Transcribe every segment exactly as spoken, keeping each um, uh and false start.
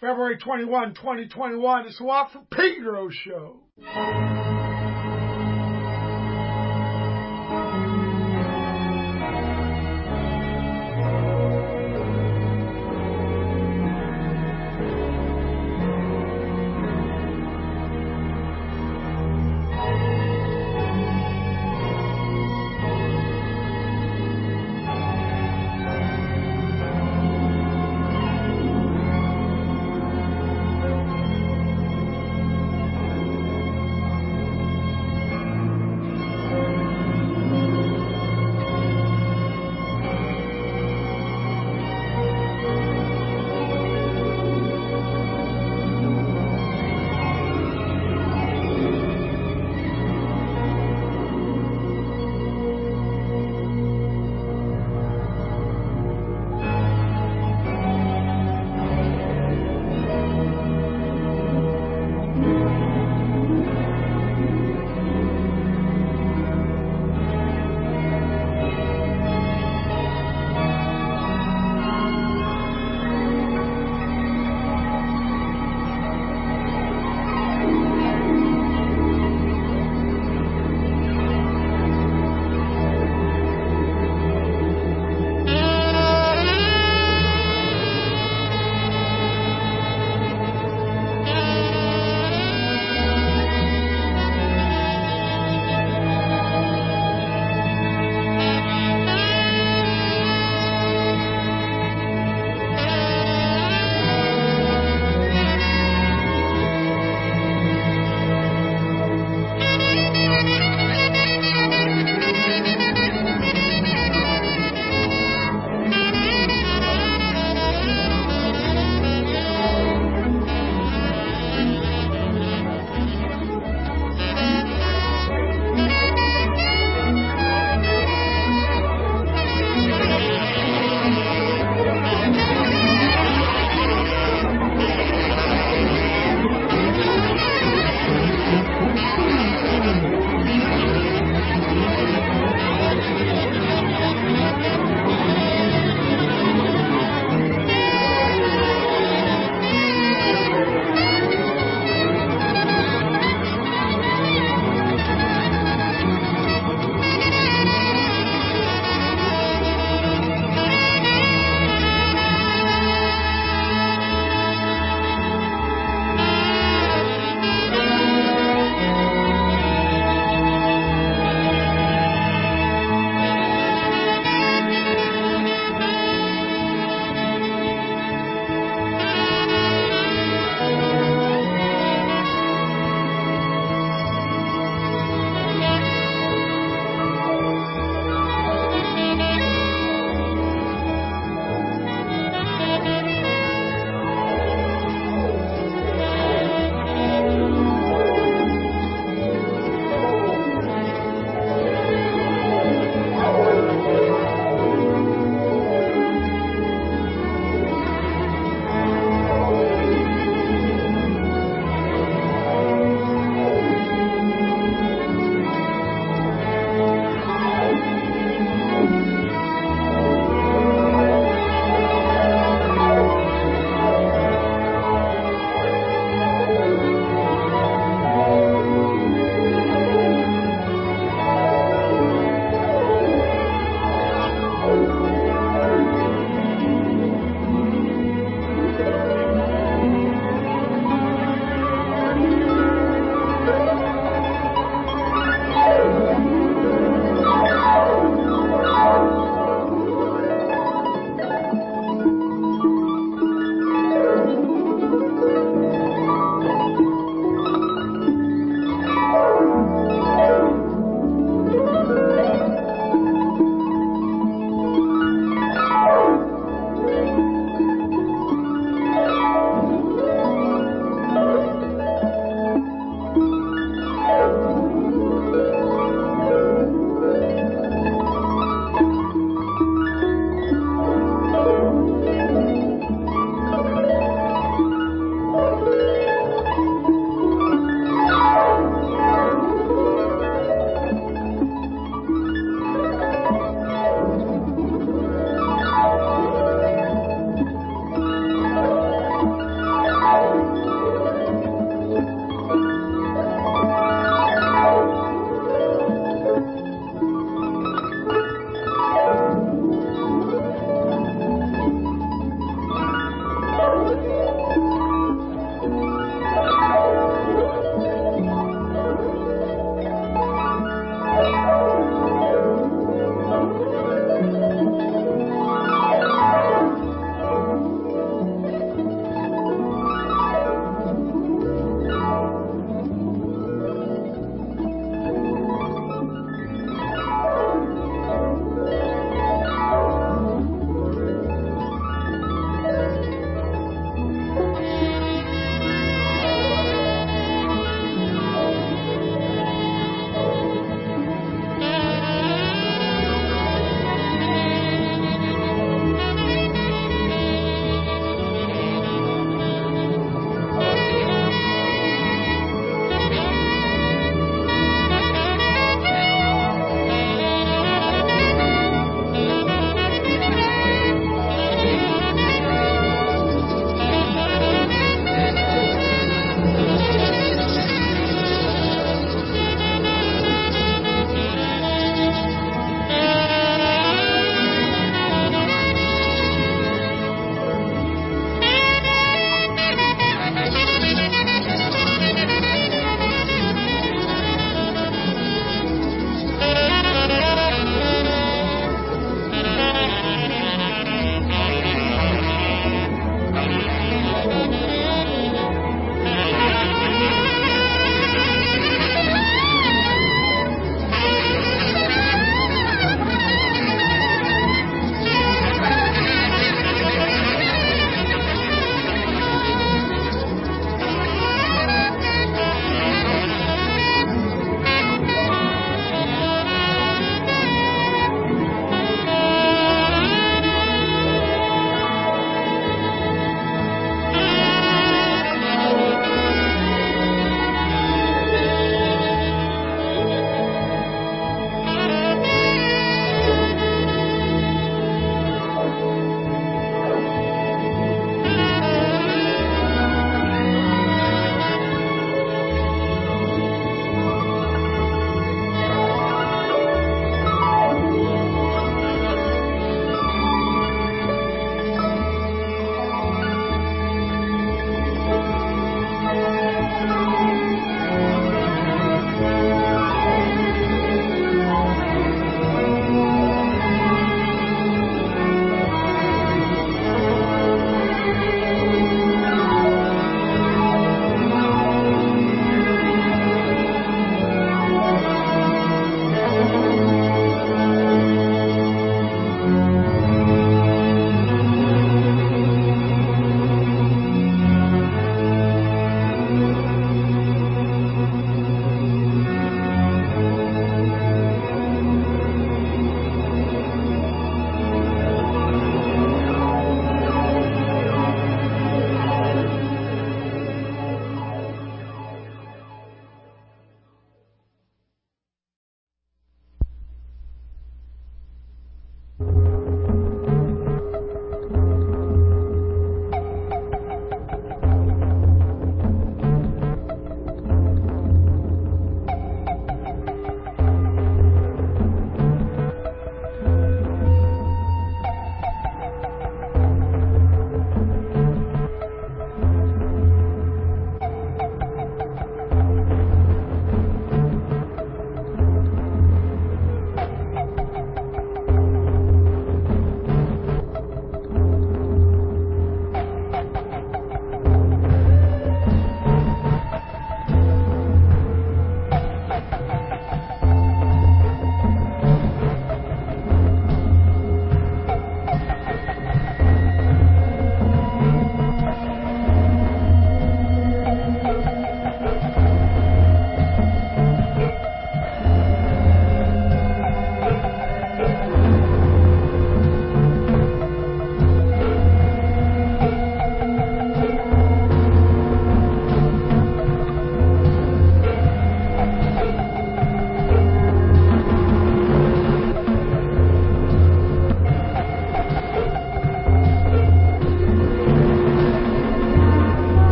February twenty-first, twenty twenty-one. It's the Watt from Pedro Show.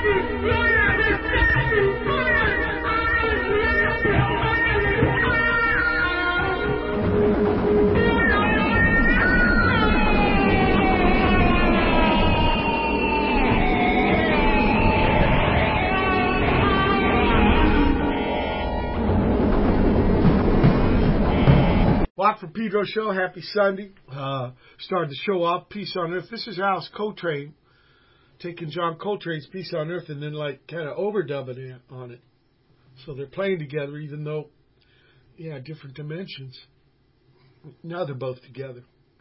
Watt from Pedro Show. Happy Sunday. Uh, started the show off, Peace on Earth. This is Alice Coltrane taking John Coltrane's Peace on Earth and then like kind of overdubbing it on it. So they're playing together even though, yeah, different dimensions. Now they're both together.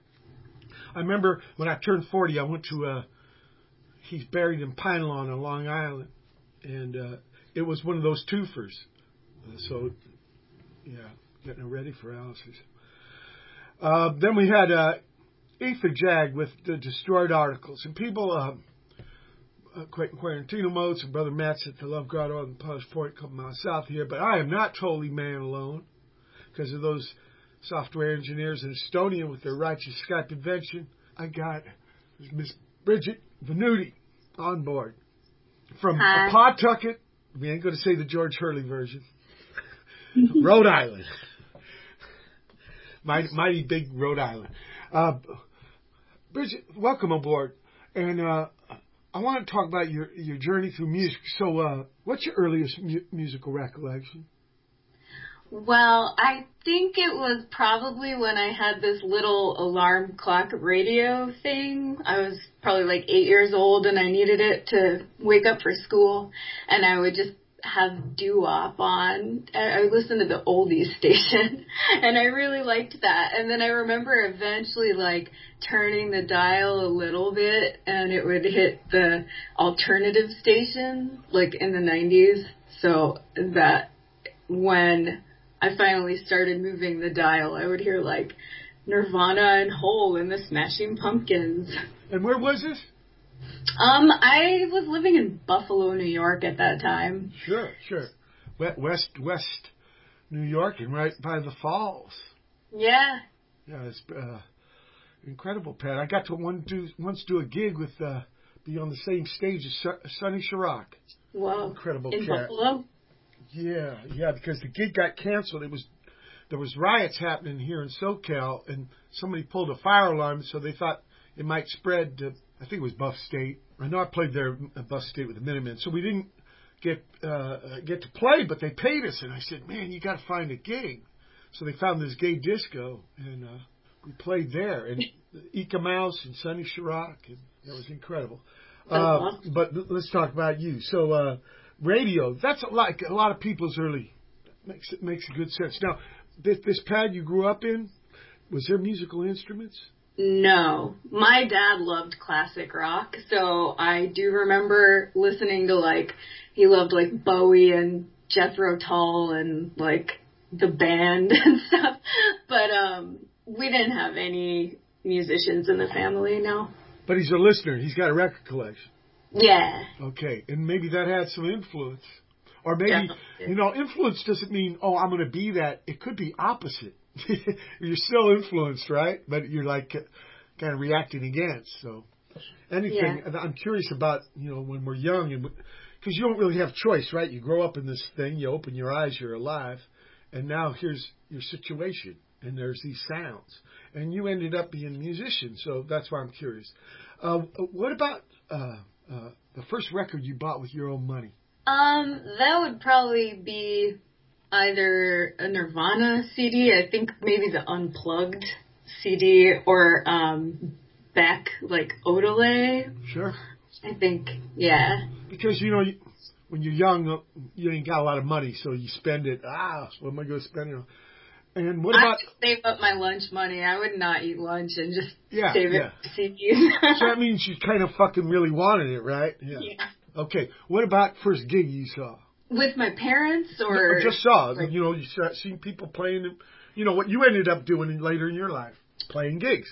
I remember when I turned forty, I went to, uh, he's buried in Pine Lawn on Long Island. And uh, it was one of those twofers. Uh, so, yeah, getting ready for Alice's. Uh, then we had uh, Ether Jag with the Destroyed Articles. And people, uh, uh, Quentin Quarantino Modes and Brother Matt's at the Love Grotto on Polish Point, a couple miles south here. But I am not totally man alone because of those software engineers in Estonia with their righteous Skype invention. I got Miss Bridget Venuti on board from Hi. Pawtucket. We ain't going to say the George Hurley version. Rhode Island. Mighty, mighty big Rhode Island. Uh, Bridget, welcome aboard. And uh, I want to talk about your, your journey through music. So uh, what's your earliest mu- musical recollection? Well, I think it was probably when I had this little alarm clock radio thing. I was probably like eight years old and I needed it to wake up for school. And I would just have doo-wop on. I would listen to the oldies station, and I really liked that. And then I remember eventually, like, turning the dial a little bit, and it would hit the alternative station, like, in the nineties. So that when I finally started moving the dial, I would hear, like, Nirvana and Hole and the Smashing Pumpkins. And where was this? Um, I was living in Buffalo, New York at that time. Sure, sure. West, West New York and right by the falls. Yeah. Yeah, it's uh, incredible, Pat. I got to one do, once do a gig with, uh, be on the same stage as Sonny Chirac. Wow. Incredible in cat. Buffalo? Yeah, yeah, because the gig got canceled. It was, there was riots happening here in SoCal, and somebody pulled a fire alarm, so they thought it might spread to, I think it was Buff State. I know I played there at Buff State with the Minutemen, so we didn't get uh, get to play, but they paid us. And I said, man, you got to find a gig. So they found this gay disco, and uh, we played there. And Ika Mouse and Sonny Chirac, and that was incredible. Uh, but let's talk about you. So uh, radio, that's a lot, a lot of people's early, makes it makes a good sense. Now, this, this pad you grew up in, was there musical instruments? No. My dad loved classic rock, so I do remember listening to, like, he loved, like, Bowie and Jethro Tull and, like, the band and stuff. But um, we didn't have any musicians in the family, no. But he's a listener. He's got a record collection. Yeah. Okay, and maybe that had some influence. Or maybe, Definitely. you know, influence doesn't mean, oh, I'm going to be that. It could be opposite. You're still influenced, right? But you're like uh, kind of reacting against. So anything. Yeah. I'm curious about, you know, when we're young, and because you don't really have choice, right? You grow up in this thing, you open your eyes, you're alive, and now here's your situation, and there's these sounds, and you ended up being a musician. So that's why I'm curious. Uh, what about uh, uh, the first record you bought with your own money? Um, that would probably be either a Nirvana C D, I think maybe the Unplugged C D, or um, Beck, like Odelay. Sure. I think, yeah. Because, you know, you, when you're young, you ain't got a lot of money, so you spend it. Ah, what am I going to spend it on? And what about... I would save up my lunch money. I would not eat lunch and just yeah, save yeah. it for C Ds. So that means you kind of fucking really wanted it, right? Yeah. yeah. Okay. What about first gig you saw? With my parents, or... No, just saw. Like, you know, you saw, seen people playing, you know, what you ended up doing later in your life, playing gigs.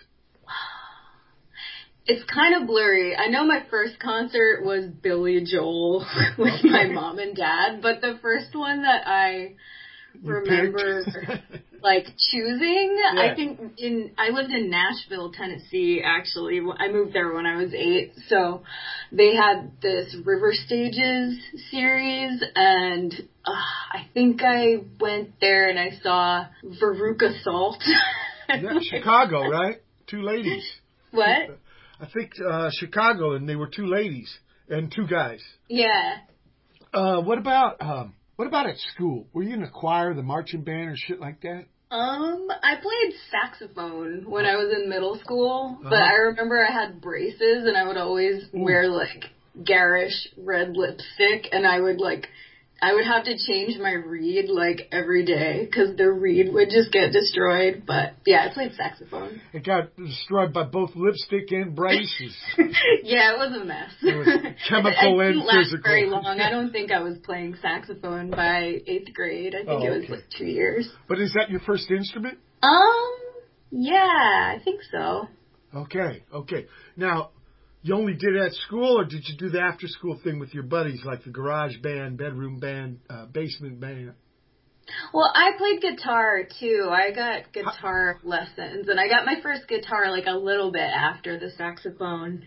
It's kind of blurry. I know my first concert was Billy Joel with my mom and dad, but the first one that I remember like choosing. Yeah. I think in I lived in Nashville, Tennessee. Actually, I moved there when I was eight. So they had this River Stages series, and uh, I think I went there and I saw Veruca Salt. Yeah, Chicago, right? Two ladies. What? I think uh, Chicago, and they were two ladies and two guys. Yeah. Uh, what about um, what about at school? Were you in the choir, the marching band, or shit like that? Um, I played saxophone when I was in middle school, but Uh-huh. I remember I had braces and I would always Ooh. wear like garish red lipstick, and I would like, I would have to change my reed like every day because the reed would just get destroyed. But yeah, I played saxophone. It got destroyed by both lipstick and braces. Yeah, it was a mess. It was chemical it and didn't last physical. very long. I don't think I was playing saxophone by eighth grade. I think Oh, it was okay. like two years. But is that your first instrument? Um, yeah, I think so. Okay, okay. Now, you only did it at school, or did you do the after-school thing with your buddies, like the garage band, bedroom band, uh, basement band? Well, I played guitar too. I got guitar lessons, and I got my first guitar like a little bit after the saxophone.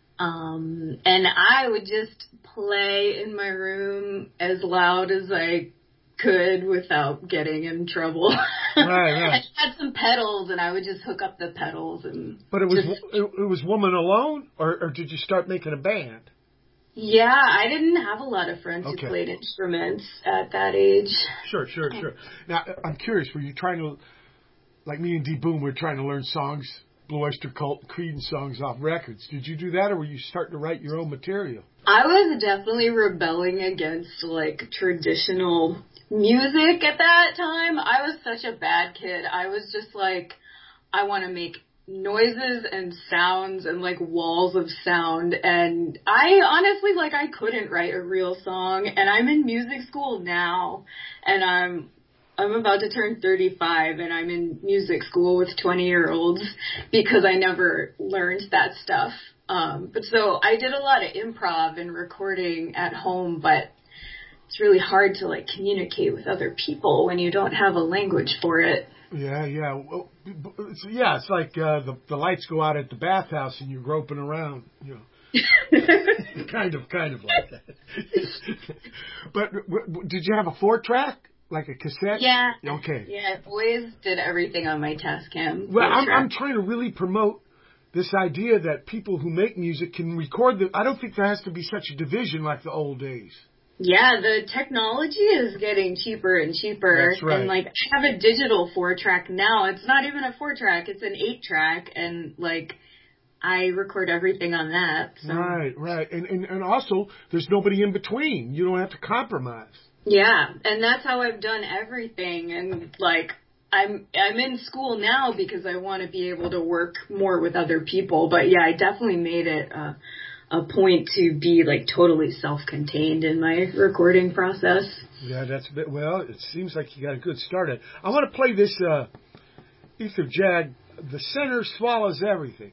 Um, and I would just play in my room as loud as I could without getting in trouble. Right, right. I had some pedals, and I would just hook up the pedals and. But it was just, it, it was woman alone, or, or did you start making a band? Yeah, I didn't have a lot of friends Okay. who played instruments at that age. Sure, sure, sure. Now, I'm curious, were you trying to, like me and D Boom, we were trying to learn songs, Blue Oyster Cult, Creedence songs off records. Did you do that, or were you starting to write your own material? I was definitely rebelling against, like, traditional music at that time. I was such a bad kid. I was just like, I want to make noises and sounds and, like, walls of sound. And I honestly, like, I couldn't write a real song. And I'm in music school now. And I'm I'm about to turn thirty-five, and I'm in music school with twenty-year-olds because I never learned that stuff. Um, but so I did a lot of improv and recording at home, but it's really hard to, like, communicate with other people when you don't have a language for it. Yeah, yeah. Well, it's, yeah, it's like uh, the, the lights go out at the bathhouse and you're groping around, you know. kind of, kind of like that. But w- w- did you have a four-track? Like a cassette? Yeah. Okay. Yeah, I always did everything on my Tascam. Well, I'm, I'm trying to really promote this idea that people who make music can record the... I don't think there has to be such a division like the old days. Yeah, the technology is getting cheaper and cheaper. That's right. And, like, I have a digital four-track now. It's not even a four-track. It's an eight-track. And, like, I record everything on that. So. Right, right. And, and and also, there's nobody in between. You don't have to compromise. Yeah, and that's how I've done everything. And, like, I'm I'm in school now because I want to be able to work more with other people. But, yeah, I definitely made it uh, a point to be, like, totally self-contained in my recording process. Yeah, that's a bit... Well, it seems like you got a good start at it. I want to play this uh, Ether Jag, The Center Swallows Everything.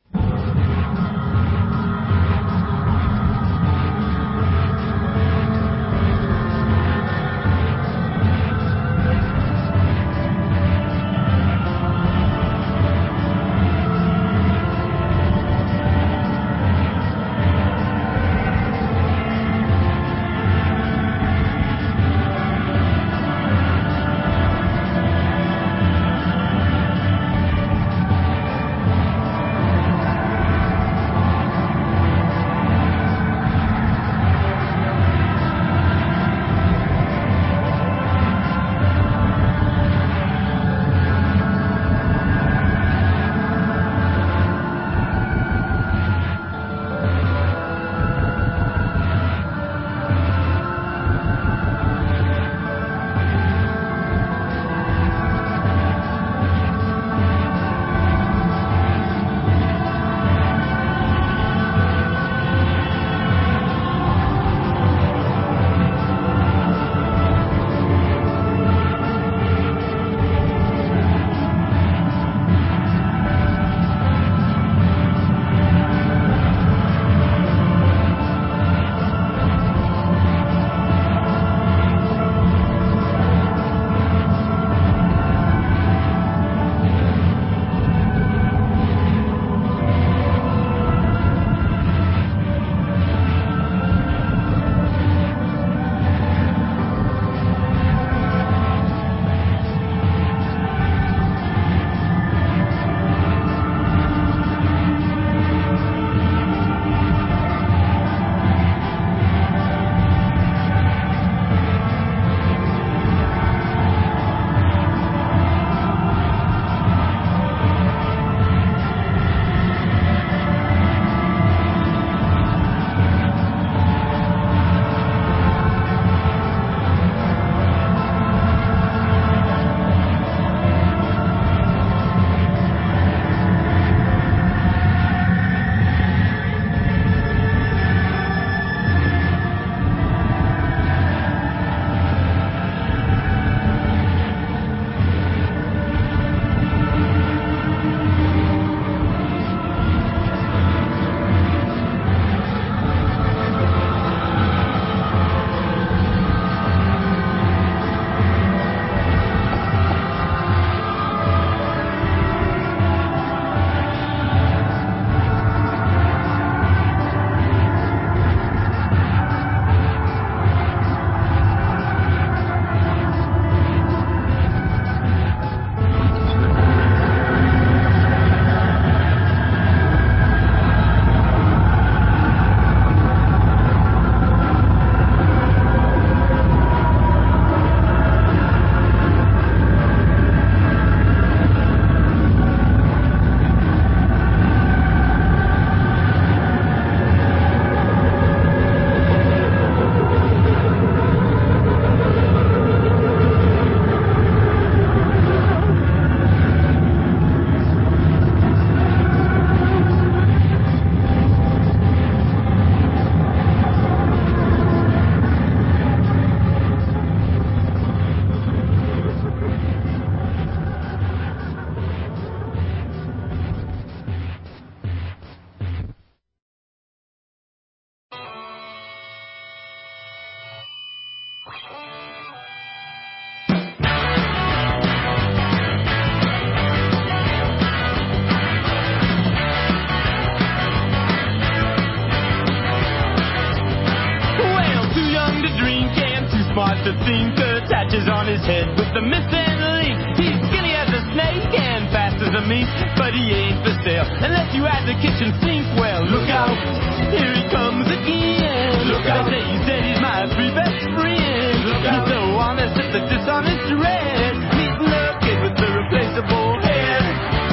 smart to think, attaches on his head with the missing link. He's skinny as a snake and fast as a mink, but he ain't for sale unless you add the kitchen sink. Well, look out, here he comes again. Look out, they say he said he's my three best friend. Look out, he's so honest, it's a dishonest red. Meeting the kid with the replaceable head.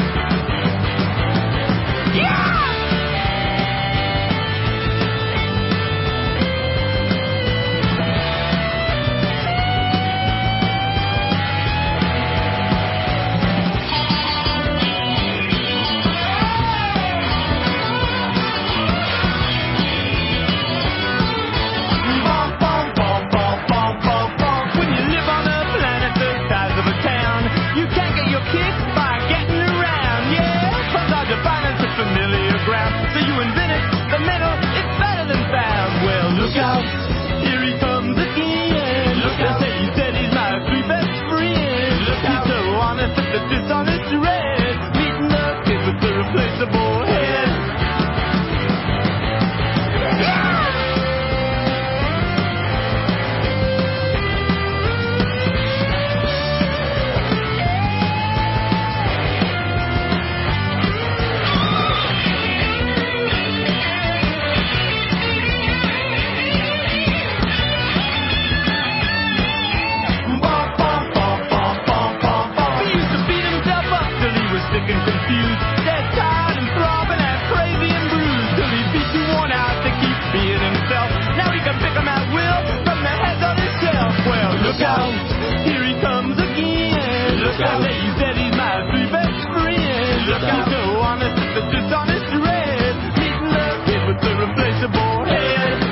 Yeah! Look out, here he comes again. Look out, they say he said he's my three best friends. Look out, he's so honest, it's a dishonest red. Meeting the kid with the replaceable head. Yeah! Look out, here he comes again. Look out, he said he's my three best friends. Look out, he's so honest, it's a dishonest red. Meeting the kid with the replaceable head.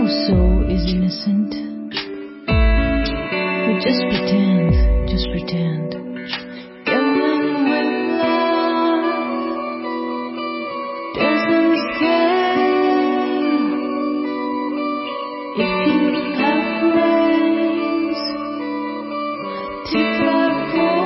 Your soul is innocent. You just pretend, just pretend. Gambling with love doesn't scare. If you have wings to fly for.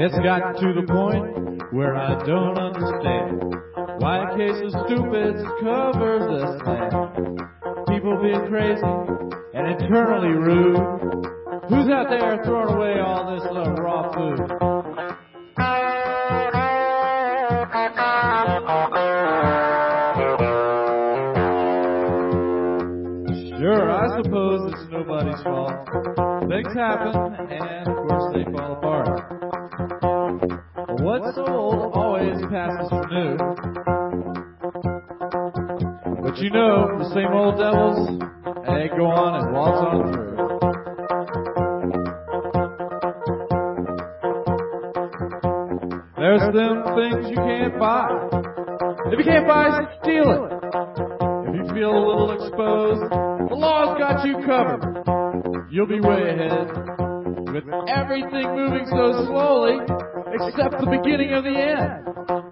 It's gotten to the point where I don't understand why a case of stupids covers this land. People being crazy and internally rude. Who's out there throwing away all this little raw food? Sure, I suppose it's nobody's fault. Things happen, and of course they fall apart. What's old always passes for new. But you know, the same old devils, they go on and waltz on through. There's them things you can't buy. If you can't buy it, steal it. If you feel a little exposed, the law's got you covered. You'll be way ahead. With everything moving so slowly, except the beginning of the end.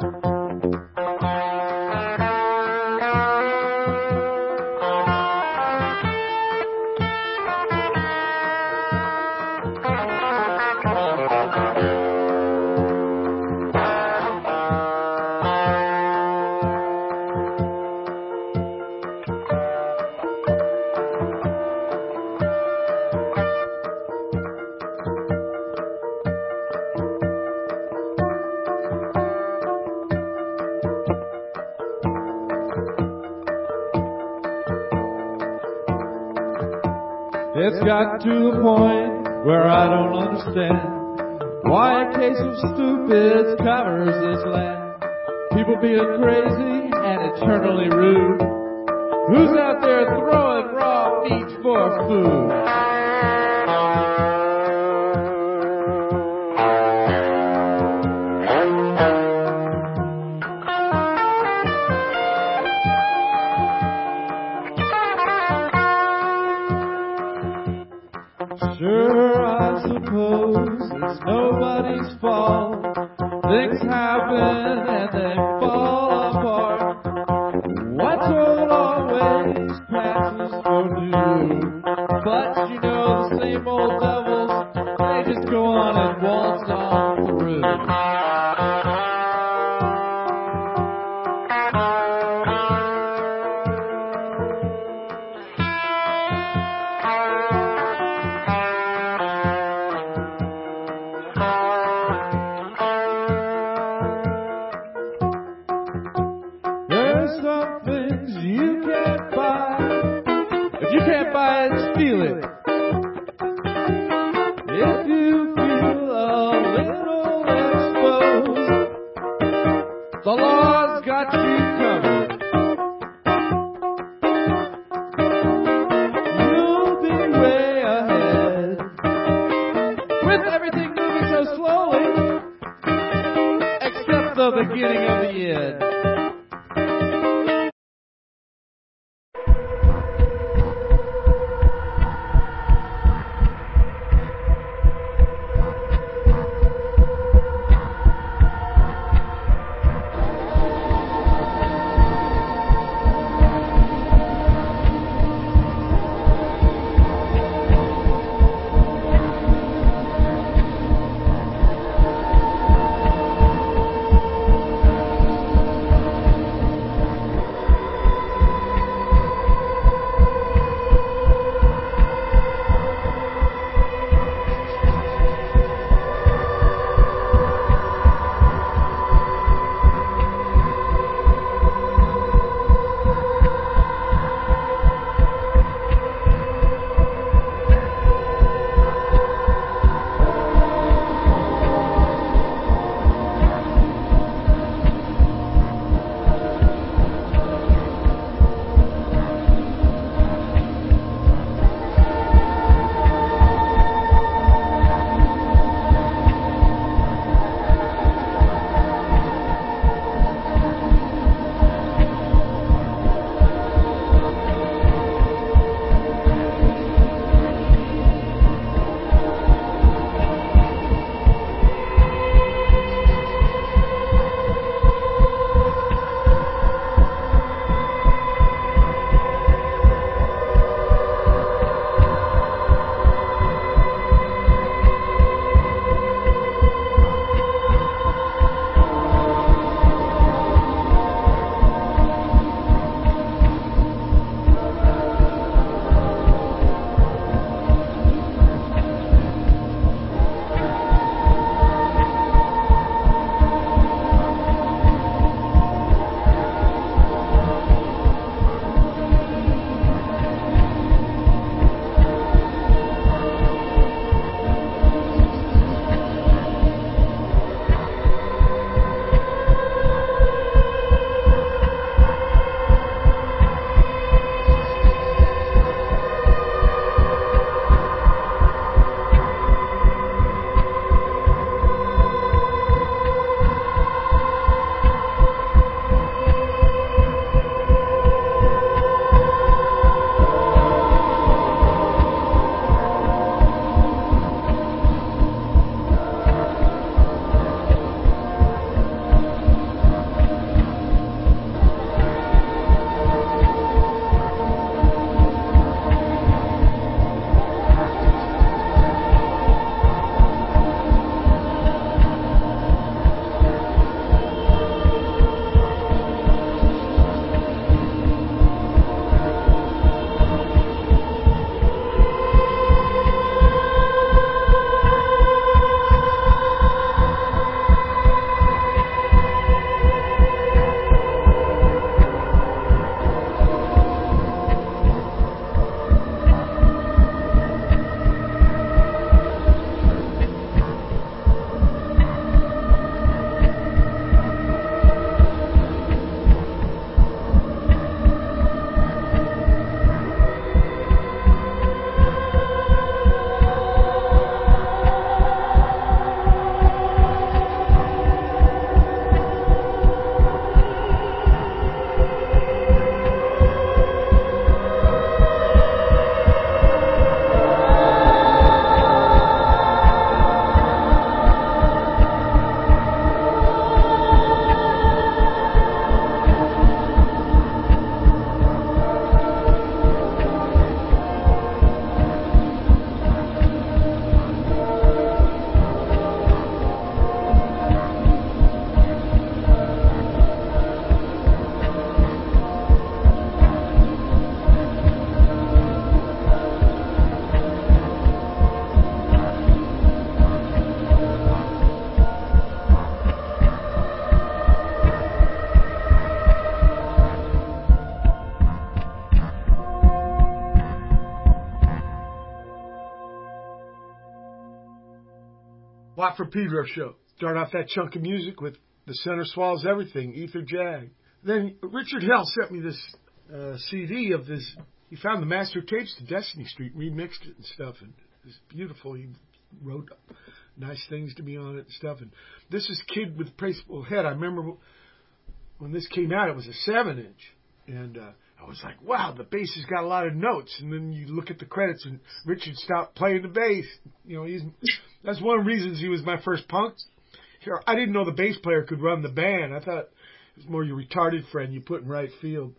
It's got to the point where I don't understand why a case of stupids covers this land. People being crazy and eternally rude. Who's out there throwing raw meat for food? Sure, I suppose it's nobody's fault. Things happen and they fall apart. What's old always passes for new. But you know the same old devils, they just go on and waltz on through. Some things you can't buy. If you can't buy it, steal it. If you feel a little exposed, the law's got you covered. You'll be way ahead. With everything moving so slowly, except the beginning of the end. Watt from Pedro show. Start off that chunk of music with The Center Swallows Everything, Ether Jag. Then Richard Hell sent me this uh, C D of this. He found the master tapes to Destiny Street, remixed it and stuff, and it's beautiful. He wrote nice things to me on it and stuff. And this is Kid with Principal Head. I remember when this came out, it was a seven inch, and uh, I was like, wow, the bass has got a lot of notes. And then you look at the credits, and Richard stopped playing the bass. You know, he's that's one of the reasons he was my first punk. I didn't know the bass player could run the band. I thought it was more your retarded friend you put in right field,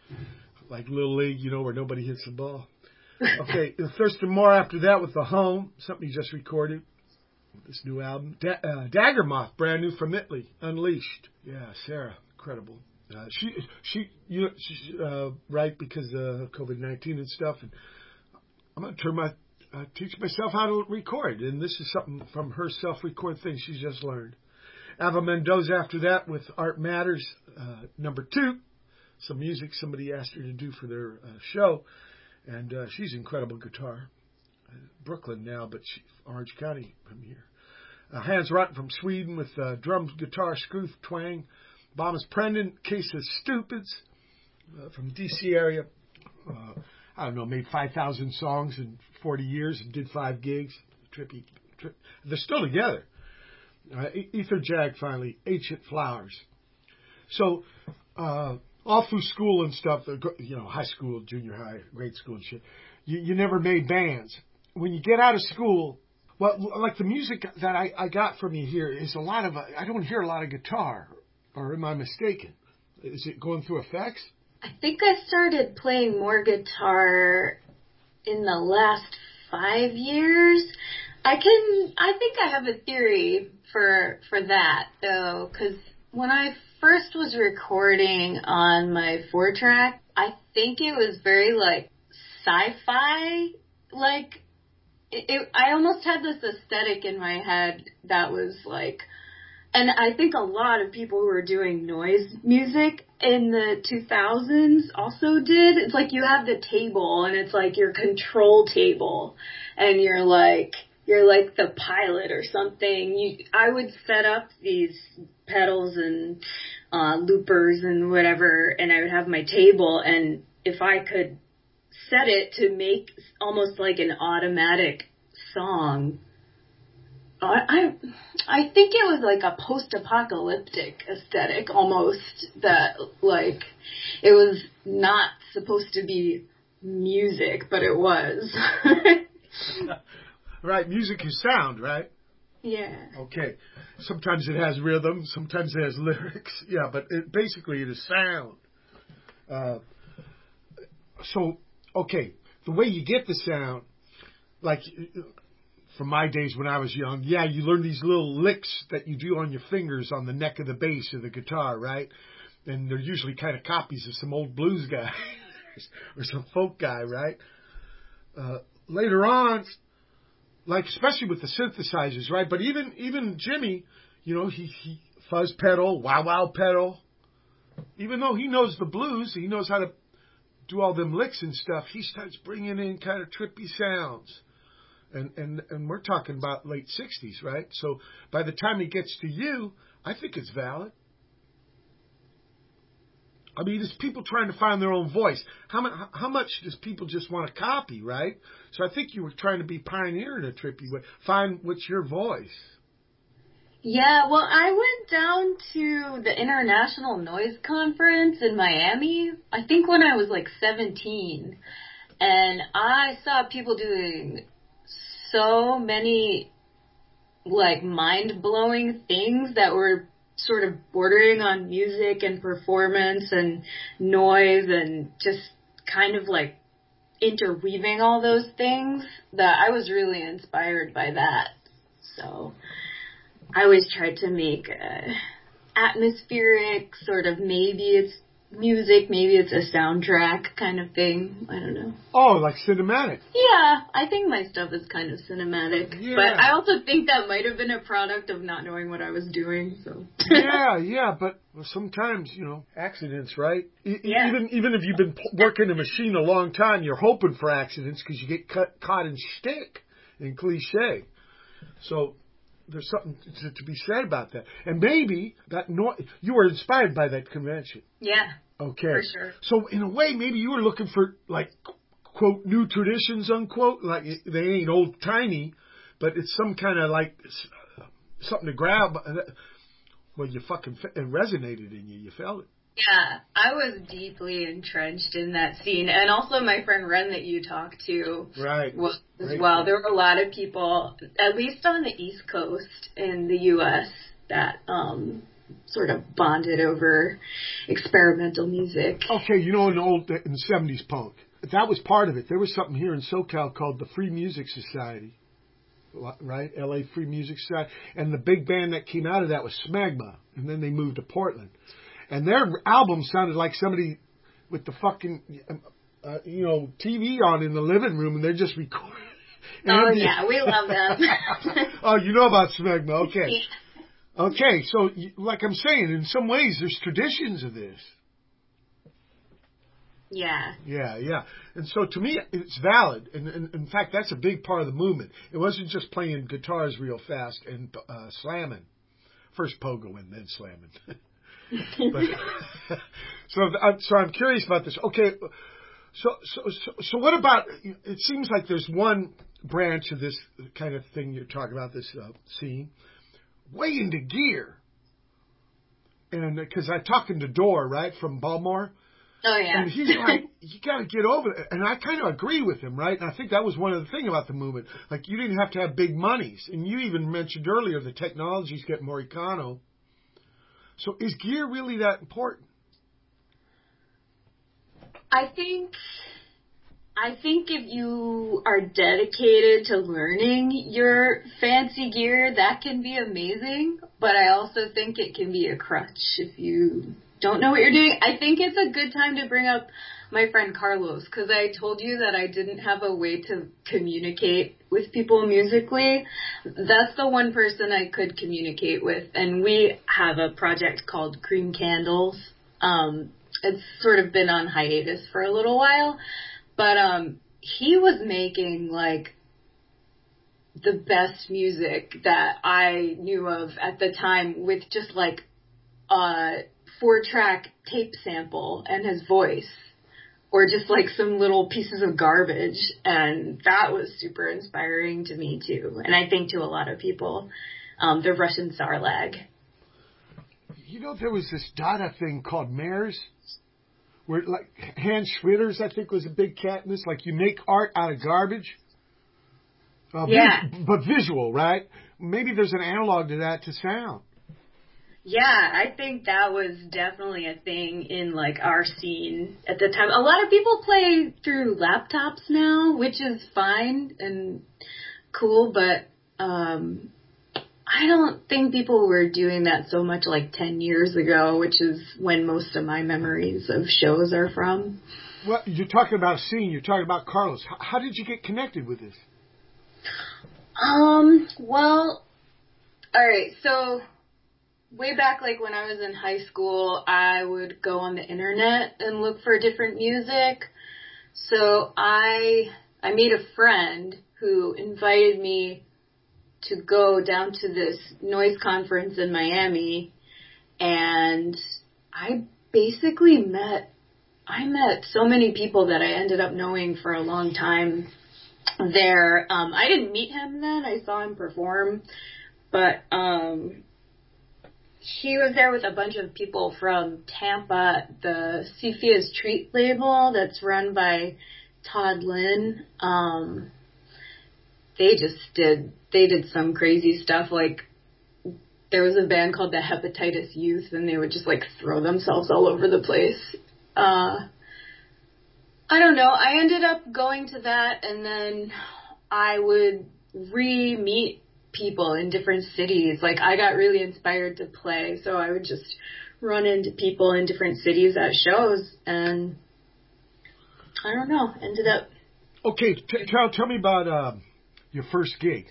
like Little League, you know, where nobody hits the ball. Okay, Thurston Moore after that with The Home, something he just recorded. This new album. Da- uh, Daggermoth, brand new from Italy, Unleashed. Yeah, Sarah, incredible. Uh, she, she, you know, she's uh, right because of COVID nineteen and stuff. And I'm gonna turn my, uh, teach myself how to record. And this is something from her self-record thing she's just learned. Ava Mendoza after that with Art Matters, uh, number two. Some music somebody asked her to do for their uh, show, and uh, she's incredible guitar. Uh, Brooklyn now, but she, Orange County from here. Uh, Hans Rotten from Sweden with uh, drums, guitar, screw, twang. Bombas Prendon, Case of Stupids uh, from the D C area. Uh, I don't know, made five thousand songs in forty years and did five gigs. Trippy. Tri- They're still together. Uh, Ether Jag finally, Ancient Flowers. So, uh, all through school and stuff, you know, high school, junior high, grade school and shit, you, you never made bands. When you get out of school, well, like the music that I, I got from you here is a lot of, I don't hear a lot of guitar, or am I mistaken? Is it going through effects? I think I started playing more guitar in the last five years. I can, I think I have a theory for, for that though, because when I first was recording on my four track, I think it was very like sci-fi, like it, it, I almost had this aesthetic in my head that was like, and I think a lot of people who were doing noise music in the two thousands also did. It's like you have the table and it's like your control table and you're like, you're like the pilot or something. You, I would set up these pedals and uh, loopers and whatever, and I would have my table, and if I could set it to make almost like an automatic song, I I, I think it was like a post-apocalyptic aesthetic almost, that like it was not supposed to be music, but it was. Right, music is sound, right? Yeah. Okay. Sometimes it has rhythm, sometimes it has lyrics. Yeah, but it, basically it is sound. Uh, so, okay, the way you get the sound, like from my days when I was young, yeah, you learn these little licks that you do on your fingers on the neck of the bass of the guitar, right? And they're usually kind of copies of some old blues guy or some folk guy, right? Uh, later on, like especially with the synthesizers, right? But even even Jimmy, you know, he, he fuzz pedal, wow wow pedal. Even though he knows the blues, he knows how to do all them licks and stuff. He starts bringing in kind of trippy sounds, and and and we're talking about late sixties, right? So by the time he gets to you, I think it's valid. I mean, it's people trying to find their own voice. How much, how much does people just want to copy, right? So I think you were trying to be pioneer in a trippy way. Find what's your voice. Yeah, well, I went down to the International Noise Conference in Miami, I think when I was like seventeen. And I saw people doing so many, like, mind-blowing things that were sort of bordering on music and performance and noise and just kind of like interweaving all those things, that I was really inspired by that. So I always tried to make a atmospheric sort of, maybe it's music, maybe it's a soundtrack kind of thing. I don't know. Oh, like cinematic. Yeah, I think my stuff is kind of cinematic. Yeah. But I also think that might have been a product of not knowing what I was doing. So. yeah, yeah, but sometimes, you know, accidents, right? E- Yeah. Even even if you've been p- working a machine a long time, you're hoping for accidents because you get cut, caught in shtick and cliche. So there's something to, to be said about that. And maybe that no, you were inspired by that convention. Yeah. Okay. For sure. So in a way, maybe you were looking for like quote new traditions unquote. Like they ain't old timey, but it's some kind of like something to grab. Well, you fucking it resonated in you. You felt it. Yeah, I was deeply entrenched in that scene, and also my friend Ren that you talked to right. was as Great. well. There were a lot of people, at least on the East Coast in the U S, that um, sort of bonded over experimental music. Okay, you know, in the old in the seventies punk, that was part of it. There was something here in SoCal called the Free Music Society, right? L A Free Music Society, and the big band that came out of that was Smegma, and then they moved to Portland. And their album sounded like somebody with the fucking, uh, you know, T V on in the living room, and they're just recording. Oh, yeah, we love them. Oh, you know about Smegma, okay. Yeah. Okay, so like I'm saying, in some ways, there's traditions of this. Yeah. Yeah, yeah. And so to me, it's valid. And, and in fact, that's a big part of the movement. It wasn't just playing guitars real fast and uh, slamming. First pogo and then slamming. But, so, I'm, so I'm curious about this. Okay, so, so so so what about? It seems like there's one branch of this kind of thing you're talking about, this uh, scene, way into gear. And because I'm talking to Dor, right, from Baltimore. Oh yeah. And he's like, you got to get over it. And I kind of agree with him, right? And I think that was one of the things about the movement. Like, you didn't have to have big monies. And you even mentioned earlier the technology's getting more econo. So is gear really that important? I think I think if you are dedicated to learning your fancy gear, that can be amazing. But I also think it can be a crutch if you don't know what you're doing. I think it's a good time to bring up my friend Carlos, because I told you that I didn't have a way to communicate with people musically. That's the one person I could communicate with, and we have a project called Cream Candles. Um, it's sort of been on hiatus for a little while, but um, he was making like the best music that I knew of at the time with just like a four-track tape sample and his voice, or just like some little pieces of garbage. And that was super inspiring to me too. And I think to a lot of people, um, the Russian Sarlag. You know, there was this Dada thing called Mares, where like Hans Schwitters, I think, was a big cat in this. Like, you make art out of garbage. Uh, Yeah. vis- but visual, right? Maybe there's an analog to that to sound. Yeah, I think that was definitely a thing in, like, our scene at the time. A lot of people play through laptops now, which is fine and cool, but um, I don't think people were doing that so much like ten years ago, which is when most of my memories of shows are from. Well, you're talking about a scene. You're talking about Carlos. How, how did you get connected with this? Um, well, all right, so way back, like, when I was in high school, I would go on the internet and look for different music. So I I made a friend who invited me to go down to this noise conference in Miami, and I basically met I met so many people that I ended up knowing for a long time there. Um, I didn't meet him then. I saw him perform, but um, he was there with a bunch of people from Tampa, the Cepheus Treat label that's run by Todd Lynn. Um, they just did, they did some crazy stuff. Like, there was a band called the Hepatitis Youth, and they would just, like, throw themselves all over the place. Uh, I don't know. I ended up going to that, and then I would re-meet people in different cities. Like, I got really inspired to play, so I would just run into people in different cities at shows, and I don't know, ended up... Okay, t- tell, tell me about um, your first gig.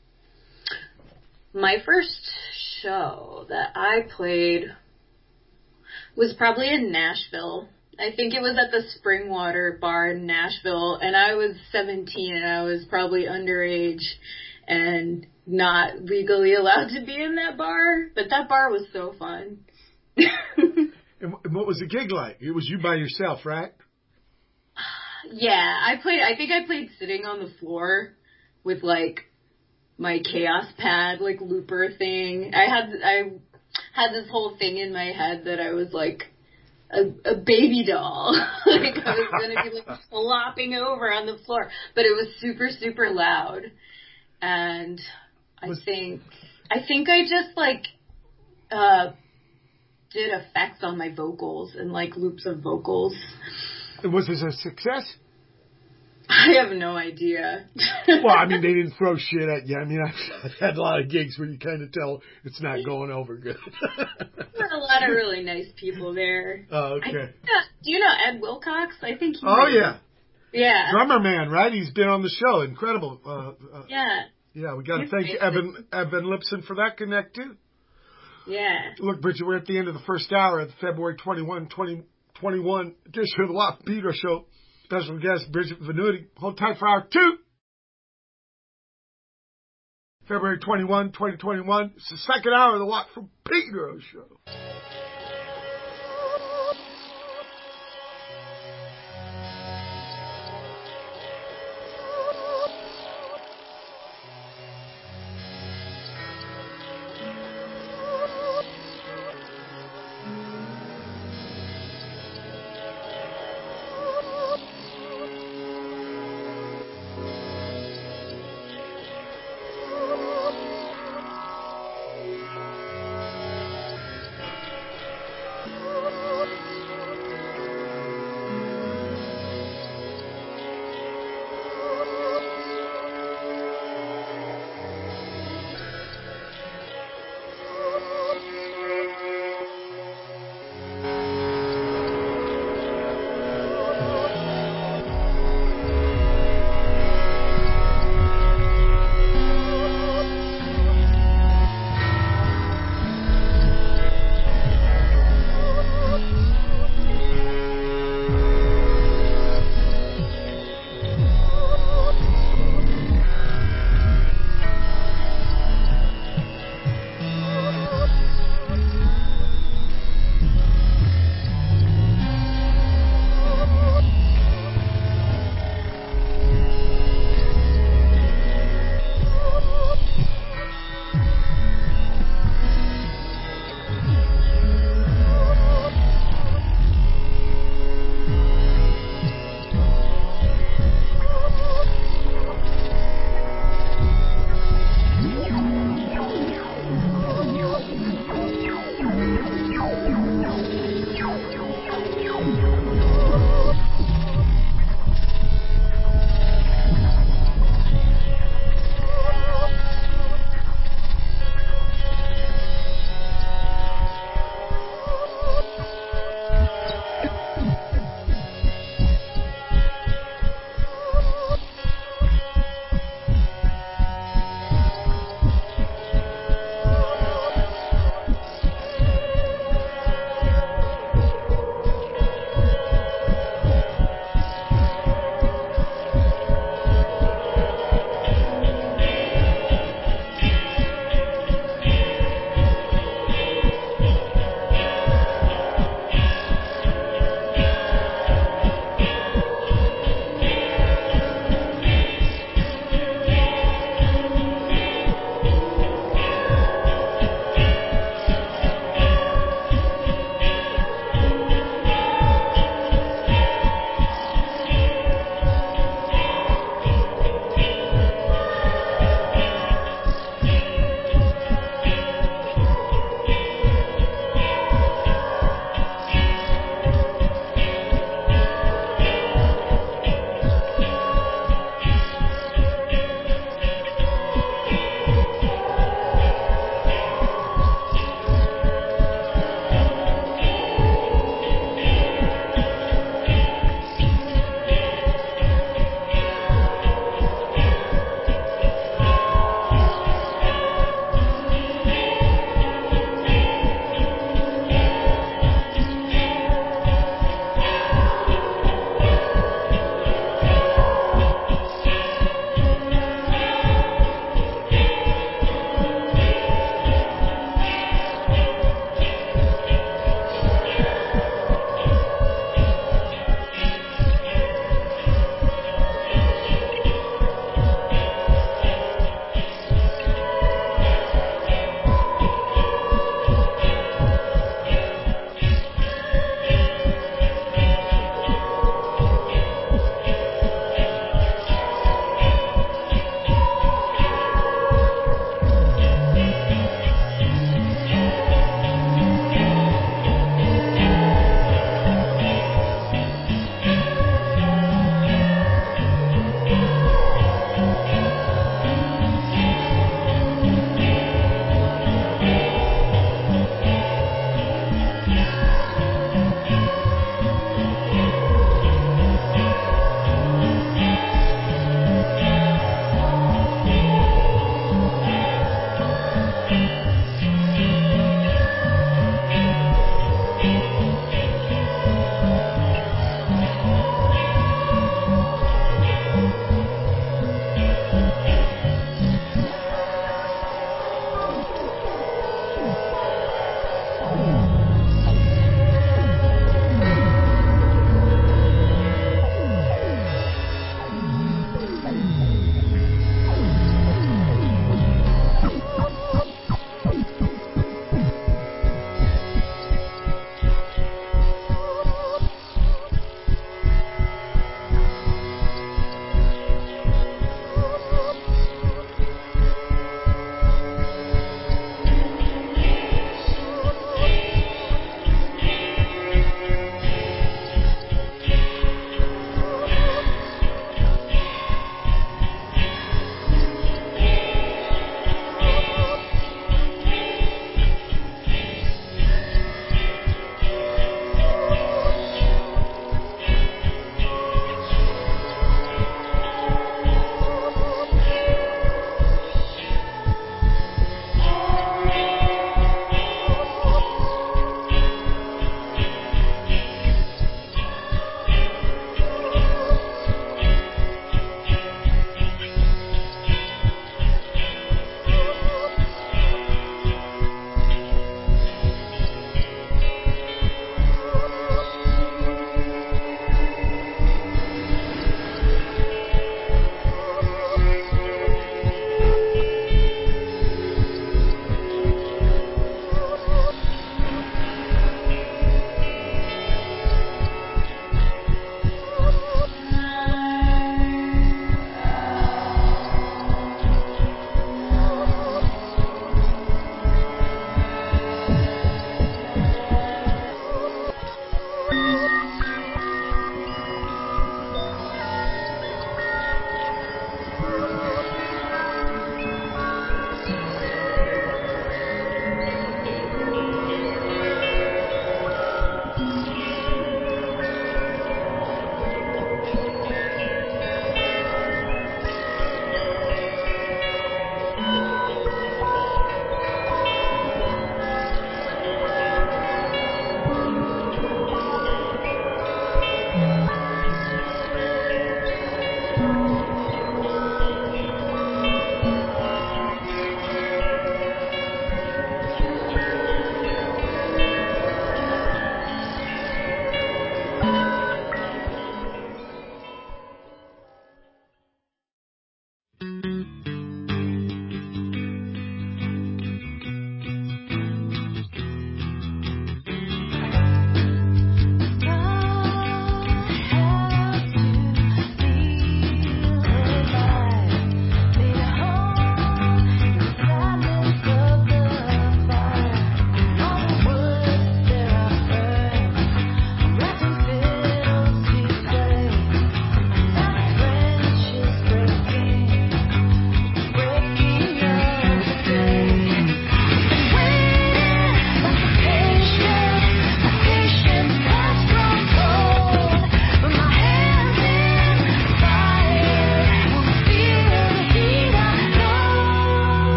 My first show that I played was probably in Nashville. I think it was at the Springwater Bar in Nashville, and I was seventeen, and I was probably underage, and not legally allowed to be in that bar, but that bar was so fun. And what was the gig like? It was you by yourself, right? Yeah, I played, I think I played sitting on the floor with like my chaos pad, like looper thing. I had, I had this whole thing in my head that I was like a, a baby doll. Like I was going to be like flopping over on the floor, but it was super, super loud. And I Was- think, I think I just like, uh, did effects on my vocals and like loops of vocals. Was this a success? I have no idea. Well, I mean, they didn't throw shit at you. I mean, I've had a lot of gigs where you kind of tell it's not going over good. There were a lot of really nice people there. Oh, I, okay. uh, do you know Ed Wilcox? I think he Oh, might- yeah. Yeah. Drummer man, right? He's been on the show. Incredible. Uh, uh, Yeah. yeah, we got to He's thank great. Evan Evan Lipson for that connect, too. Yeah. Look, Bridget, we're at the end of the first hour of the February twenty-first, twenty twenty-one edition of the Watt from Pedro Show. Special guest, Bridget Venuti. Hold tight for hour two. February twenty-first, twenty twenty-one. It's the second hour of the Watt from Pedro Show.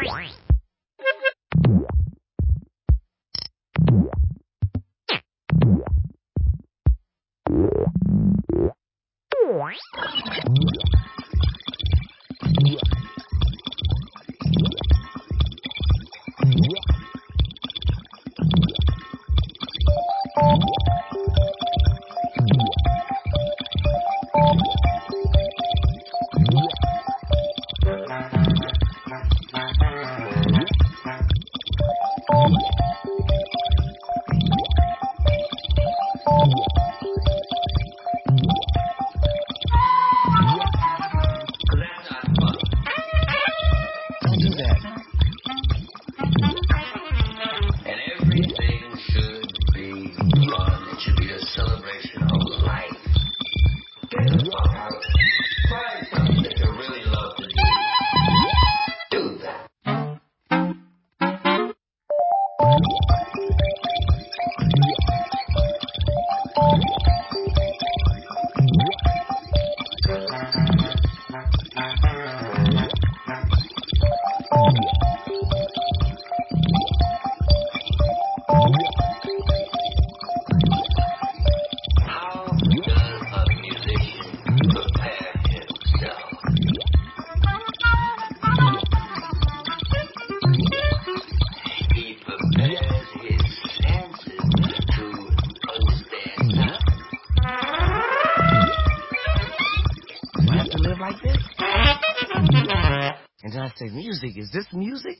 Music, is this music?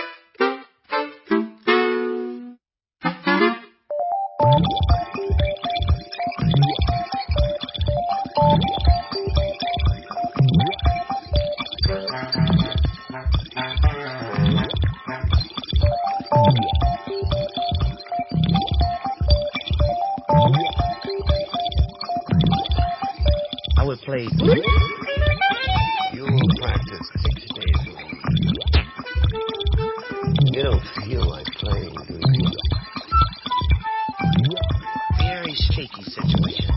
I would play. You will practice six days a week. You don't feel like playing, do you? Very shaky situation.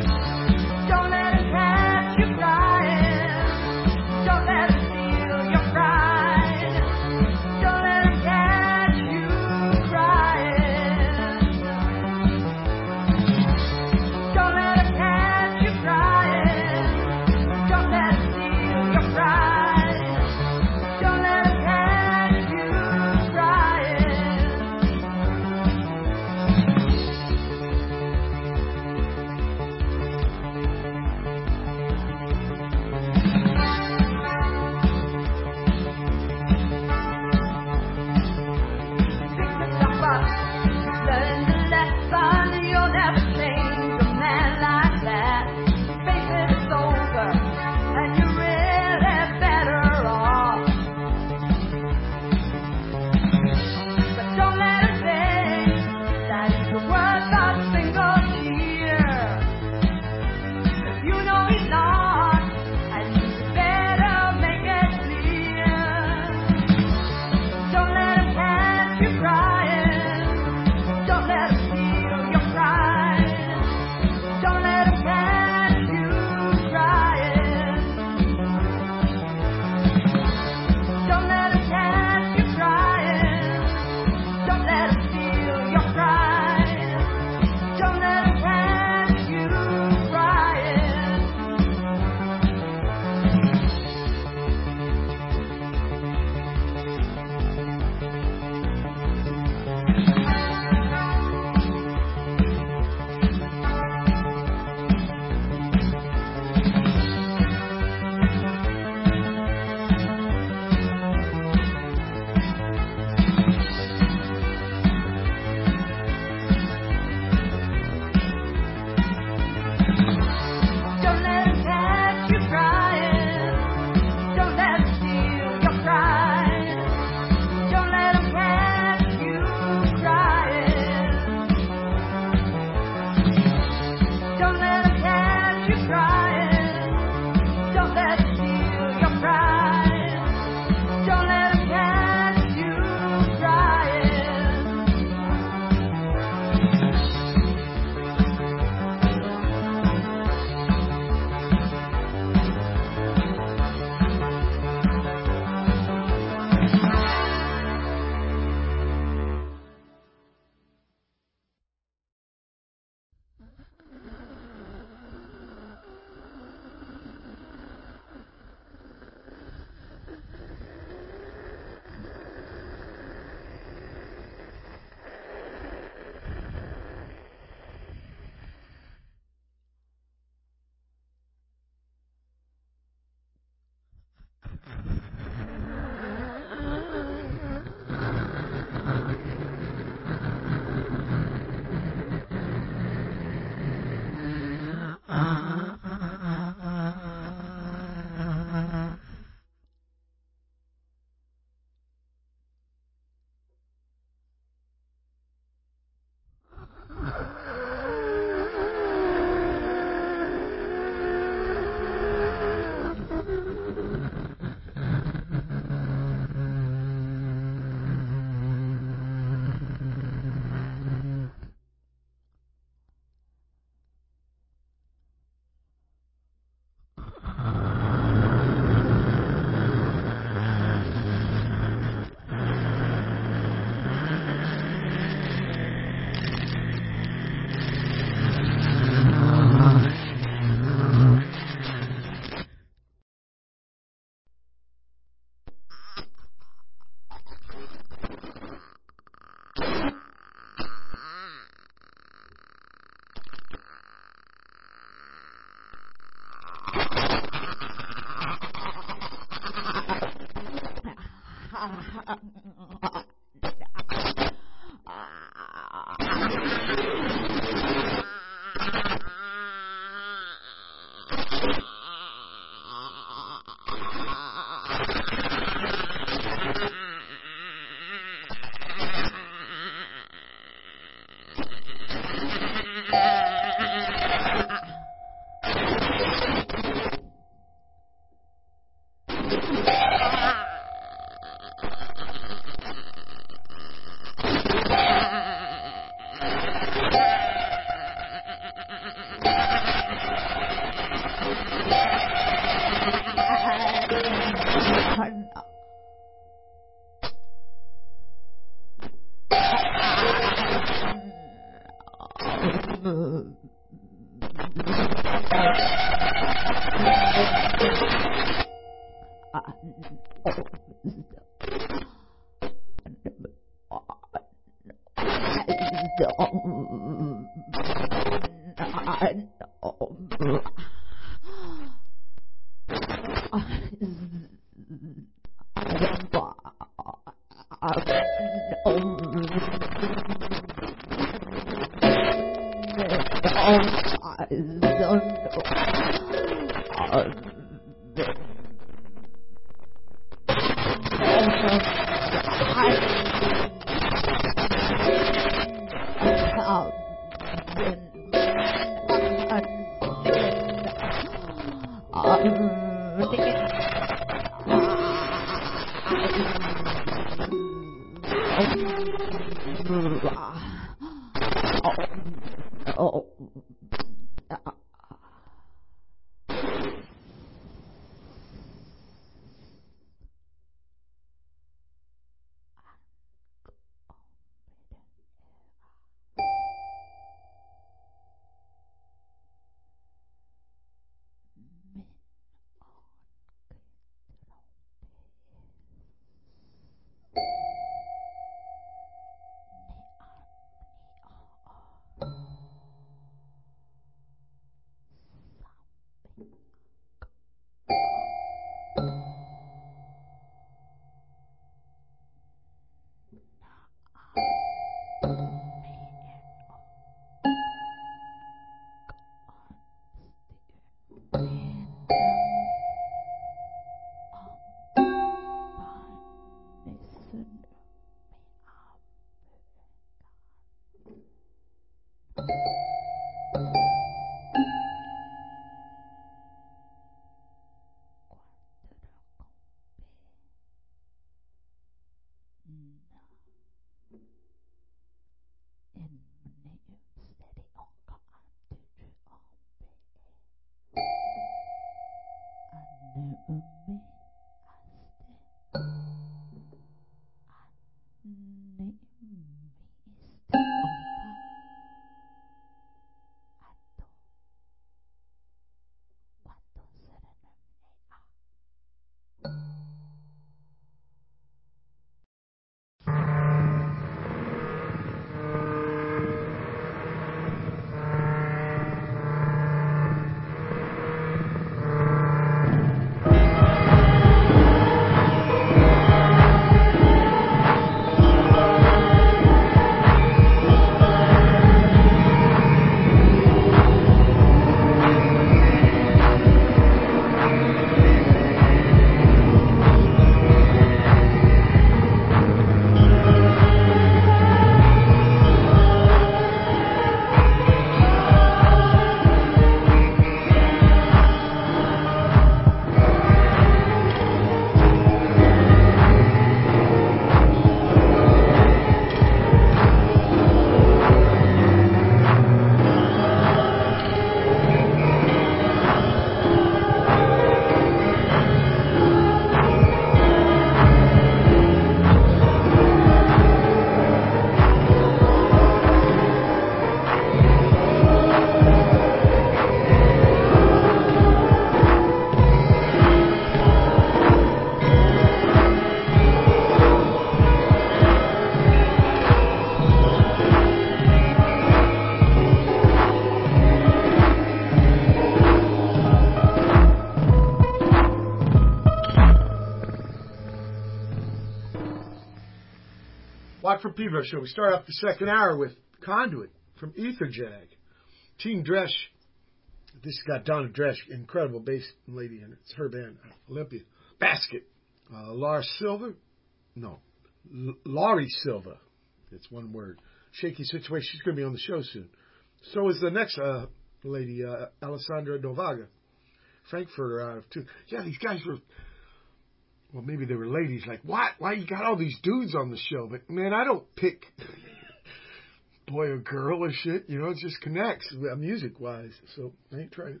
Watt from Pedro Show. We start off the second hour with Conduit from Etherjag. Team Dresch. This has got Donna Dresch, incredible bass lady, and it's her band, Olympia. Basket. Uh, Lars Silva. No. L- Laurie Silva. It's one word. Shaky Situation. She's going to be on the show soon. So is the next uh, lady, uh, Alessandra Novaga. Frankfurter out of two. Yeah, these guys were, well, maybe they were ladies. Like, what? Why you got all these dudes on the show? But, man, I don't pick boy or girl or shit. You know, it just connects music-wise. So I ain't trying to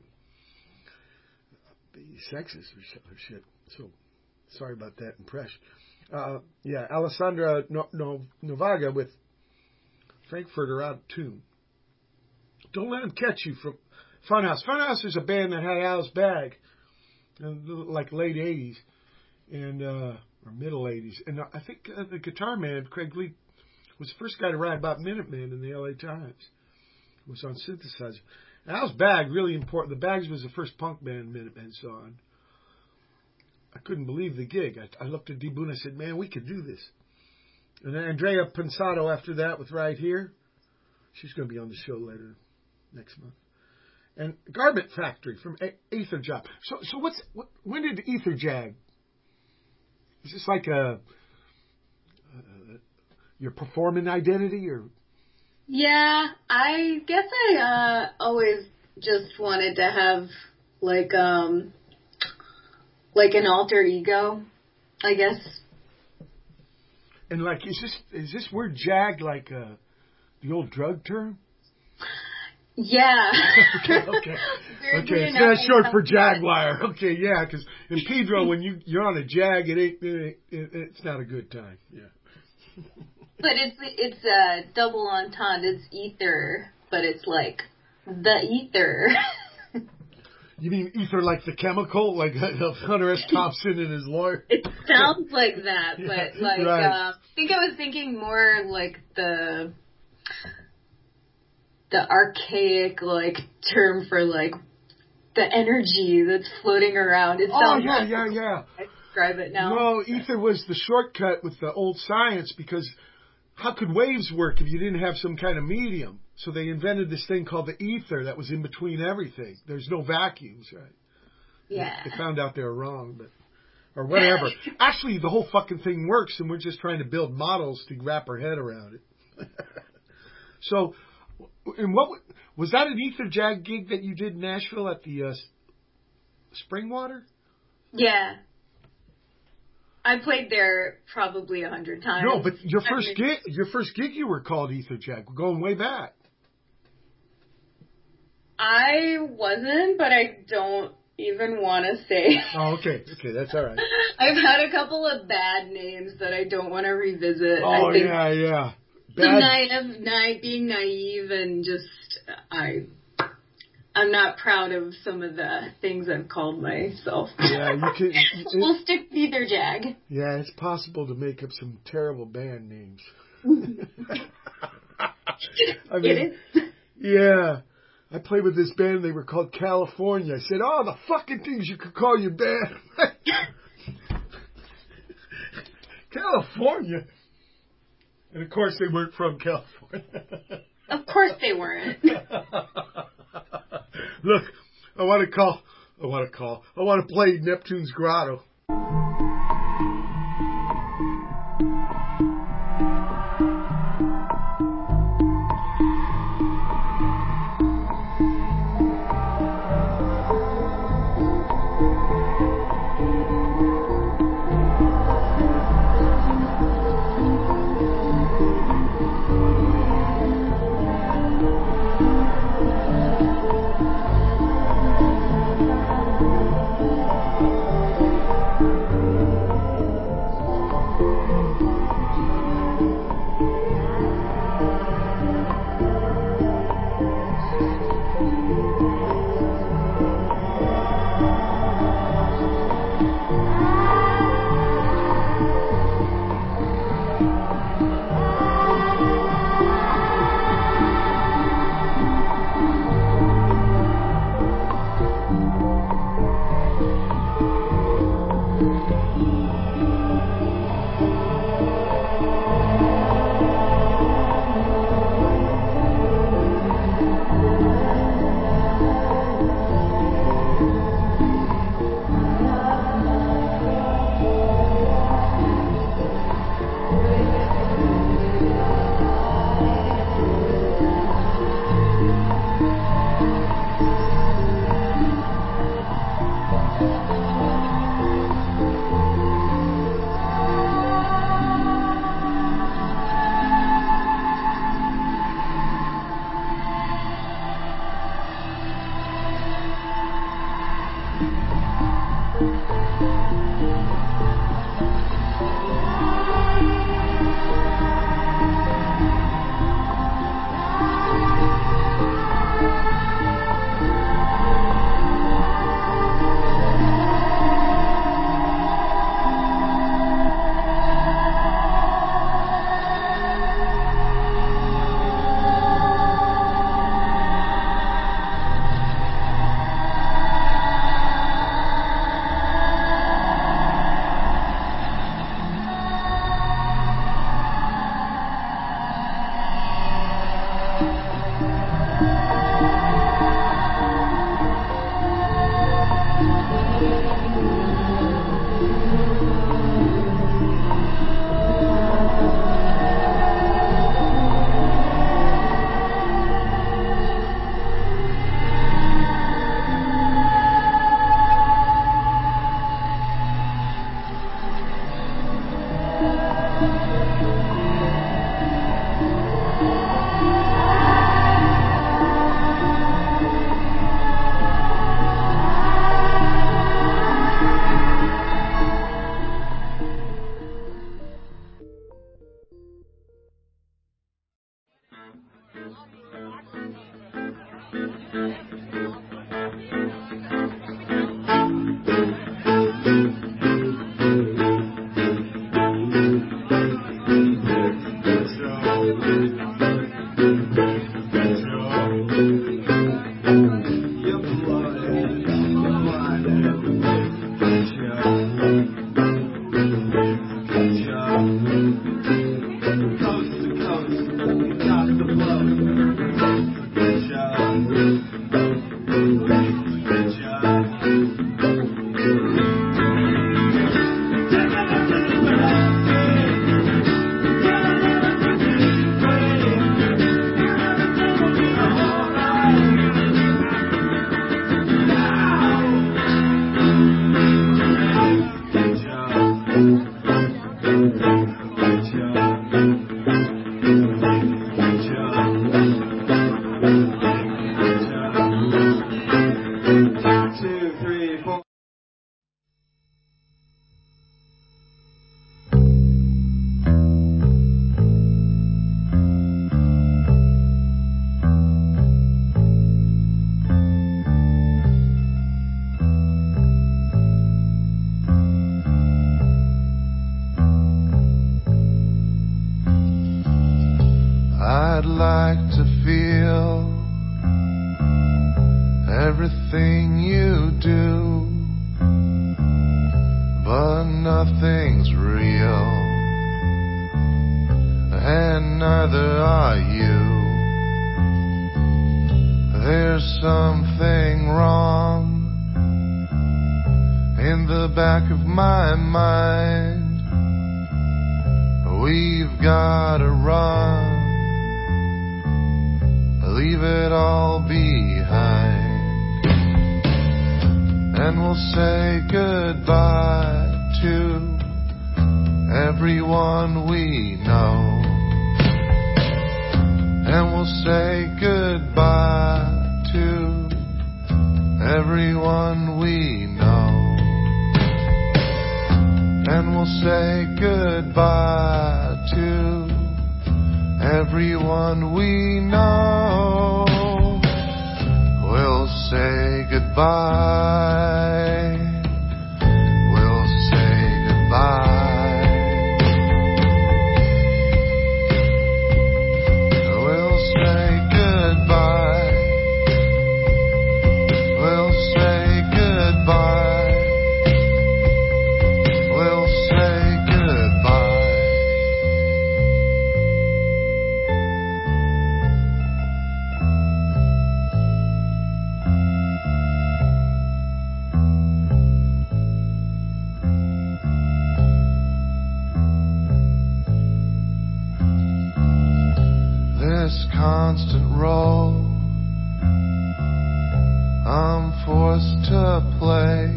be sexist or shit. So sorry about that impression. Uh, yeah, Alessandra no- no- Novaga with Frankfurter out of tune. Don't let them catch you from Funhouse. Funhouse is a band that had Al's Bag, uh, like late eighties and uh, or middle eighties. And I think uh, the guitar man, Craig Lee, was the first guy to write about Minutemen in the L A Times. It was on synthesizer. Al's Bag, really important. The Bags was the first punk band Minutemen saw. And I couldn't believe the gig. I, I looked at D. Boone and I said, man, we could do this. And then Andrea Pensato after that with Right Here. She's going to be on the show later next month. And Garment Factory from Etherjag. So, so what's what, when did Etherjag? Is this like a, a your performing identity or? Yeah, I guess I uh, always just wanted to have like um like an alter ego, I guess. And like, is this is this word jag like uh, the old drug term? Yeah. okay, okay. Okay, so that's short for Jaguar. Okay, yeah, because in Pedro, when you, you're on a Jag, it ain't, it ain't it, it's not a good time. Yeah. But it's it's a double entendre. It's ether, but it's like the ether. You mean ether like the chemical, like Hunter S. Thompson and his lawyer? It sounds like that, but Yeah, like right. uh, I think I was thinking more like the. the archaic, like, term for, like, the energy that's floating around. It Oh, sounds yeah, like yeah, yeah. I describe it now. No, ether was the shortcut with the old science because how could waves work if you didn't have some kind of medium? So they invented this thing called the ether that was in between everything. There's no vacuums, right? Yeah. They found out they were wrong, but or whatever. Actually, the whole fucking thing works, and we're just trying to build models to wrap our head around it. So... And what was that an Etherjag gig that you did in Nashville at the uh, Springwater? Yeah. I played there probably a hundred times. No, but your I first mean, gig, your first gig, you were called Etherjag. We're going way back. I wasn't, but I don't even want to say. Oh, okay, okay, that's all right. I've had a couple of bad names that I don't want to revisit. Oh I think yeah, yeah. Some Bad. naive, naive, being naive, and just I, I'm not proud of some of the things I've called myself. Yeah, you can. It, We'll stick with Etherjag. yeah, it's possible to make up some terrible band names. I mean, It is. yeah. I played with this band. They were called California. I said, "Oh, the fucking things you could call your band." California. And of course, they weren't from California. Of course they weren't. Look, I want to call. I want to call. I want to play Neptune's Grotto. I'd like to feel everything you do, but nothing's real, and neither are you. There's something wrong in the back of my mind. We've gotta run, leave it all behind, and we'll say goodbye to everyone we know, and we'll say goodbye to everyone we know, and we'll say goodbye to everyone we know. We'll say goodbye. We'll say goodbye. We'll say goodbye. We'll say goodbye. We'll say goodbye. This constant role I'm forced to play,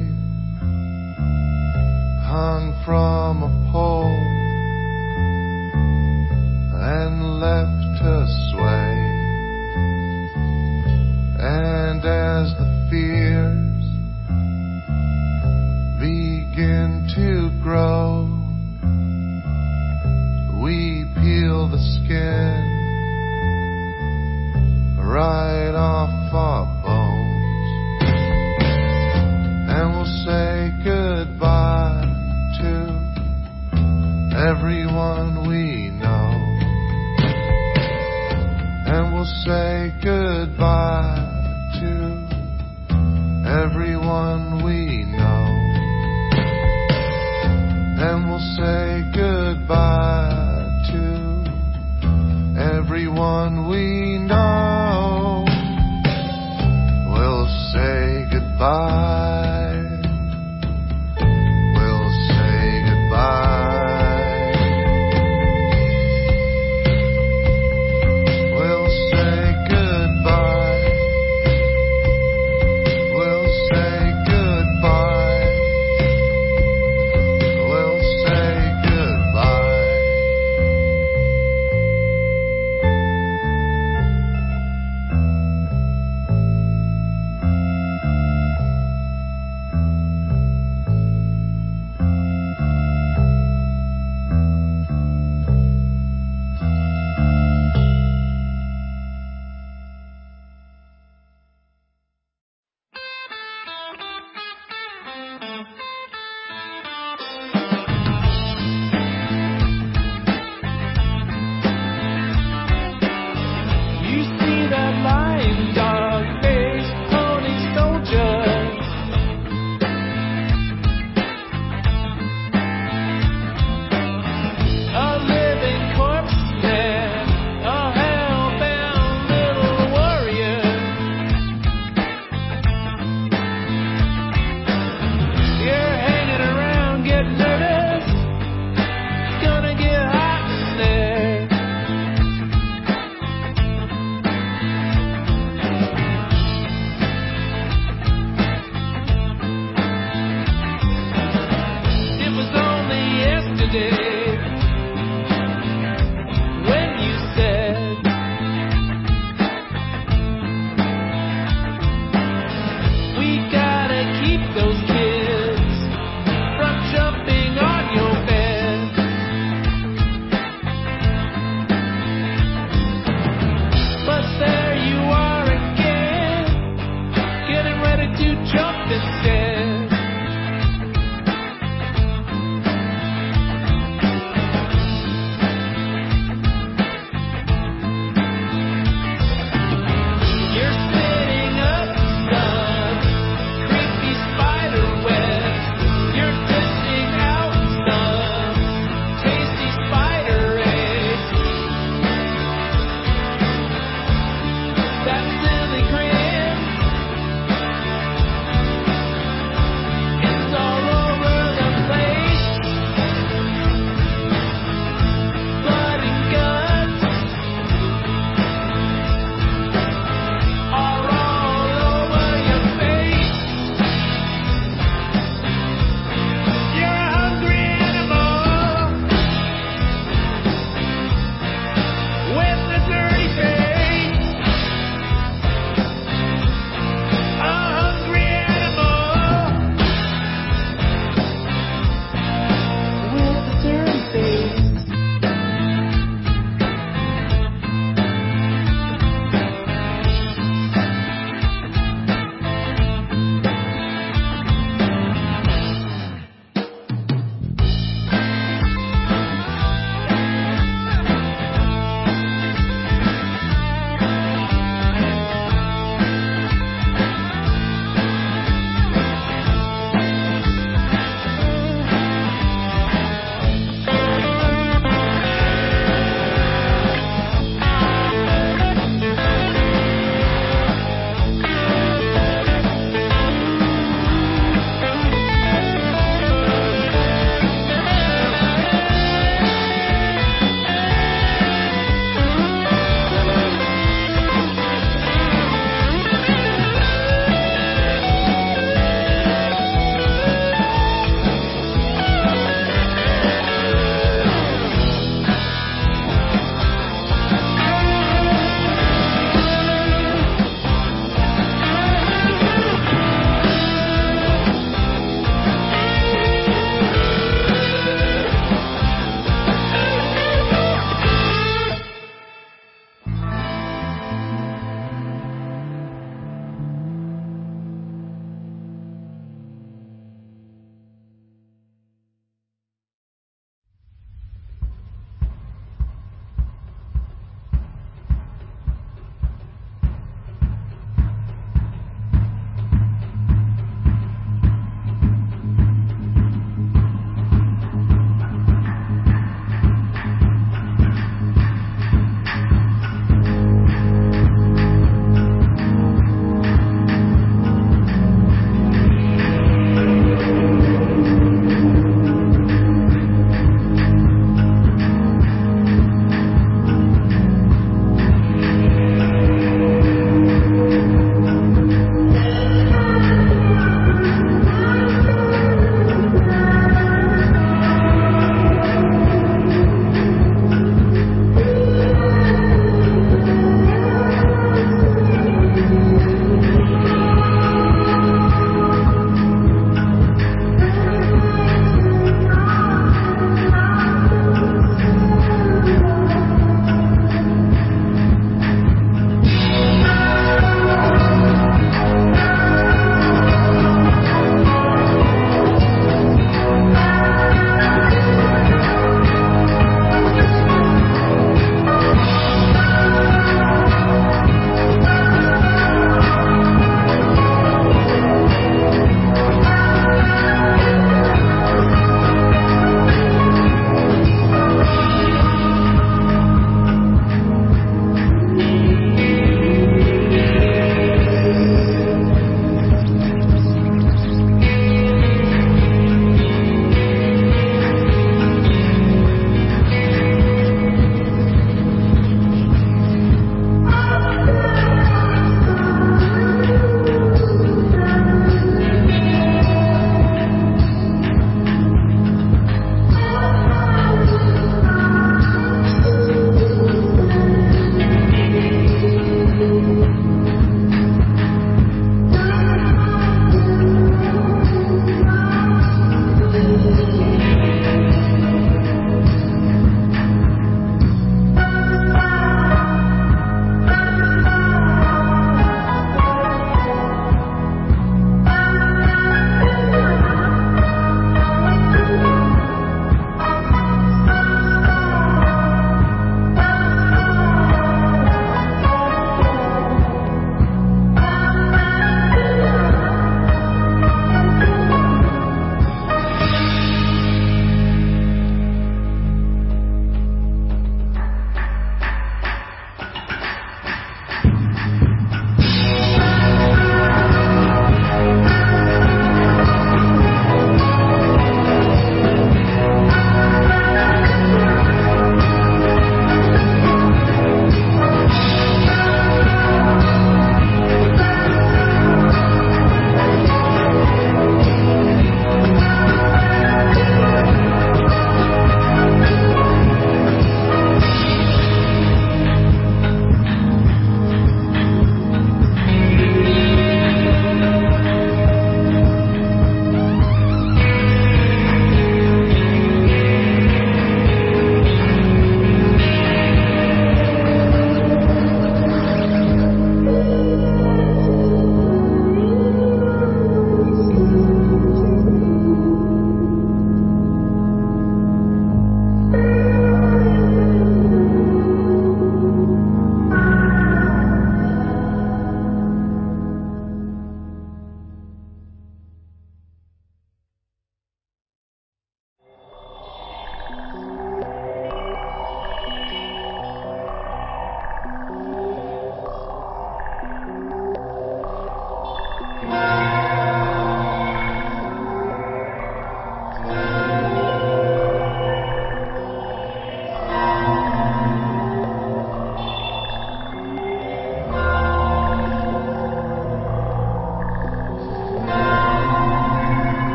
hung from a pole and left to sway, and as the fears begin to grow, we peel the skin right off our bones, and we'll say goodbye to everyone we know, and we'll say goodbye to everyone we know, and we'll say goodbye to everyone we know. We'll say goodbye. We'll say goodbye. We'll say goodbye. We'll say goodbye.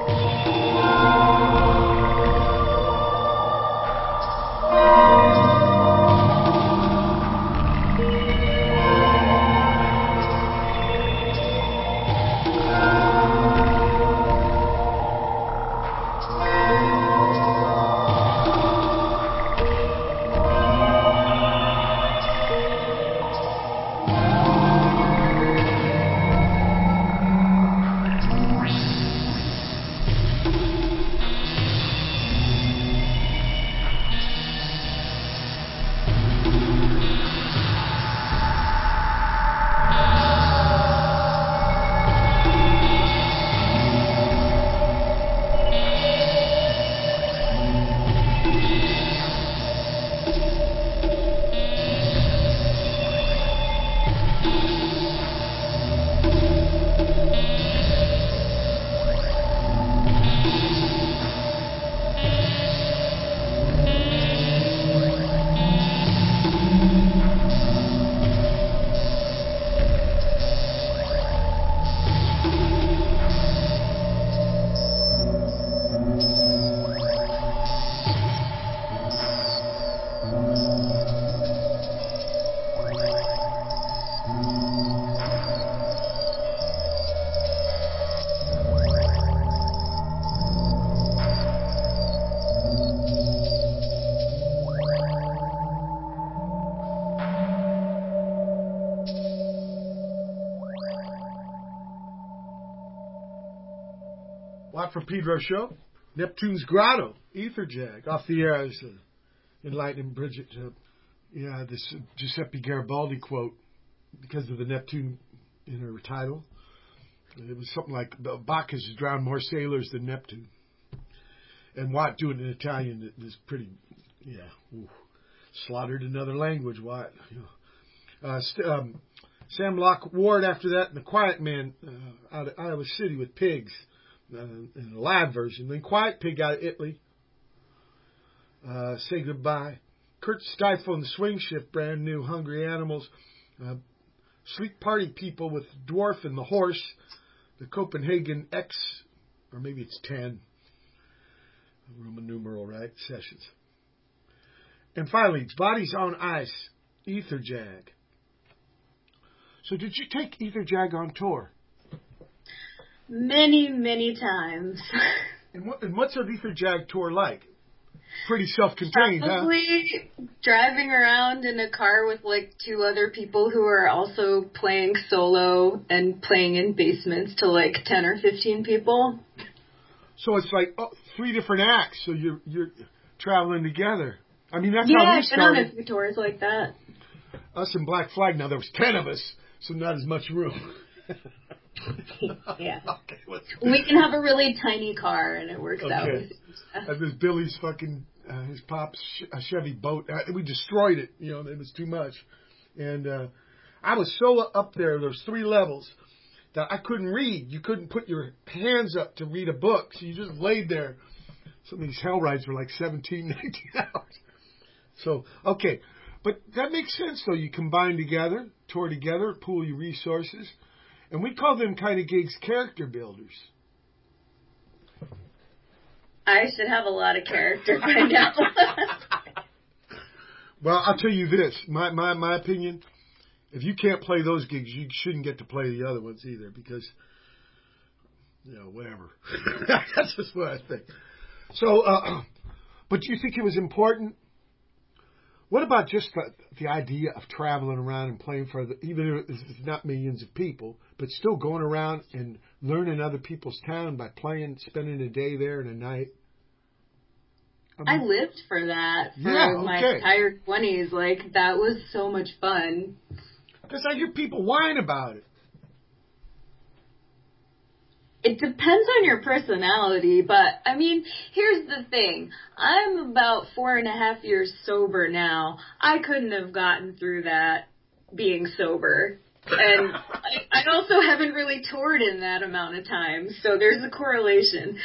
Watt from Pedro show. Neptune's Grotto, Etherjag, off the air as uh, enlightening Bridget. Uh, yeah, this uh, Giuseppe Garibaldi quote because of the Neptune in her title. It was something like Bacchus has drowned more sailors than Neptune. And Watt doing it in Italian is pretty, yeah, ooh, slaughtered another language, Watt. Uh, st- um, Sam Locke Ward after that, and The Quiet Man uh, out of Iowa City with Pigs. Uh, in a live version. Then Quiet Pig out of Italy. Uh, Say Goodbye. Kurt Stifle and the Swing Shift, brand new. Hungry Animals. Uh, Sleep Party People with Dwarf and the Horse. The Copenhagen X, or maybe it's ten. Roman numeral, right? Sessions. And finally, Bodies on Ice, Etherjag. So did you take Etherjag on tour? Many, many times. And, what, and what's an Etherjag tour like? Pretty self-contained, Probably huh? driving around in a car with like two other people who are also playing solo and playing in basements to like ten or fifteen people. So it's like oh, three different acts. So you're you're traveling together. I mean, that's yeah, how we I've been on started. a few tours like that. Us and Black Flag. Now there was ten of us, so not as much room. Yeah. Okay, we can have a really tiny car and it works okay. out. And there's Billy's fucking uh, his pop's a Chevy boat. Uh, we destroyed it. You know, it was too much. And uh, I was so up there. There was three levels that I couldn't read. You couldn't put your hands up to read a book, so you just laid there. Some of these hell rides were like seventeen, nineteen hours. So okay, but that makes sense though. You combine together, tour together, pool your resources. And we call them kind of gigs character builders. I should have a lot of character by now. Well, I'll tell you this. My, my my opinion, if you can't play those gigs, you shouldn't get to play the other ones either because, you know, whatever. That's just what I think. So, uh, but do you think it was important? What about just the, the idea of traveling around and playing for, the, even if it's not millions of people, but still going around and learning other people's town by playing, spending a day there and a night? I, mean, I lived for that for yeah, okay. my entire twenties. Like, that was so much fun. Because I hear people whine about it. It depends on your personality, but, I mean, here's the thing. I'm about four and a half years sober now. I couldn't have gotten through that being sober. And I, I also haven't really toured in that amount of time, so there's a correlation.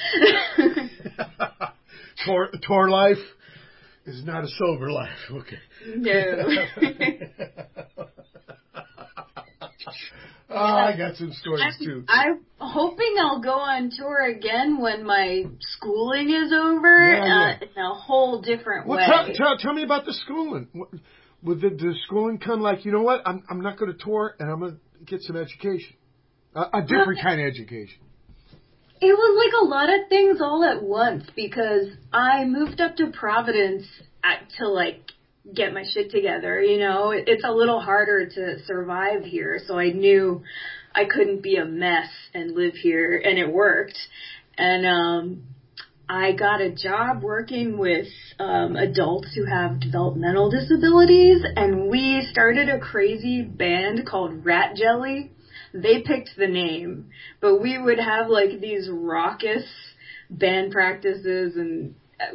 tour, tour life is not a sober life. Okay. No. Oh, I got some stories I'm, too. I'm hoping I'll go on tour again when my schooling is over Yeah, yeah. Uh, in a whole different Well, way. tell, tell, tell me about the schooling. What- Would the, the schooling come like, you know what, I'm I'm not going to tour and I'm going to get some education, a, a different kind of education. It was like a lot of things all at once because I moved up to Providence at, to like get my shit together. You know, it, it's a little harder to survive here, so I knew I couldn't be a mess and live here, and it worked. And um, I got a job working with um, adults who have developmental disabilities, and we started a crazy band called Rat Jelly. They picked the name, but we would have like these raucous band practices, and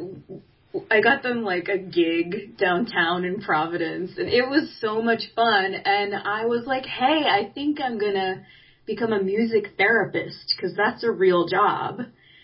I got them like a gig downtown in Providence, and it was so much fun. And I was like, hey, I think I'm gonna become a music therapist because that's a real job.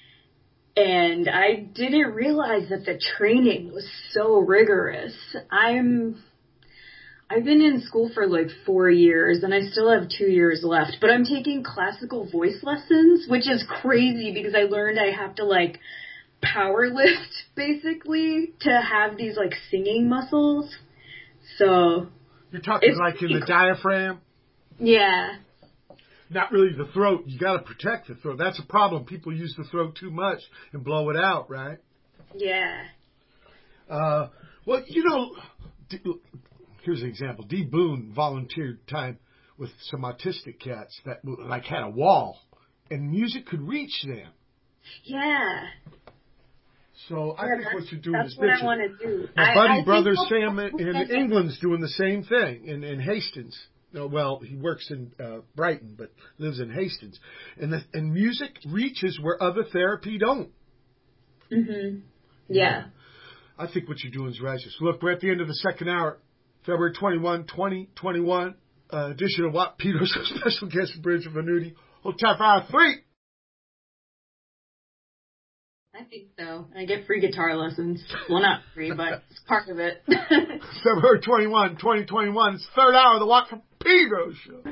And I didn't realize that the training was so rigorous. I'm I've been in school for like four years, and I still have two years left. But I'm taking classical voice lessons, which is crazy because I learned I have to like power lift basically to have these like singing muscles. So You're talking it's like in the diaphragm, yeah, not really the throat. You got to protect the throat. That's a problem. People use the throat too much and blow it out, right? yeah. Uh, well, you know, D- here's an example. Dee Boone volunteered time with some autistic cats that like had a wall, and music could reach them. Yeah. So I Yeah, think that's, what you're doing that's is what bitching. I want to do. My I, buddy I brother think Sam I'll- in England's doing the same thing in, in Hastings. No, well, he works in uh, Brighton, but lives in Hastings. And the, and music reaches where other therapy don't. Mhm. Yeah. I think what you're doing is righteous. Look, we're at the end of the second hour, February twenty-first, twenty twenty-one, uh, edition of What Peter special guest Bridge of Venuti. Hold tight for hour three. I think so. I get free guitar lessons. Well, not free, but it's part of it. February twenty-first, twenty twenty-one. It's the third hour of the Watt from Pedro show.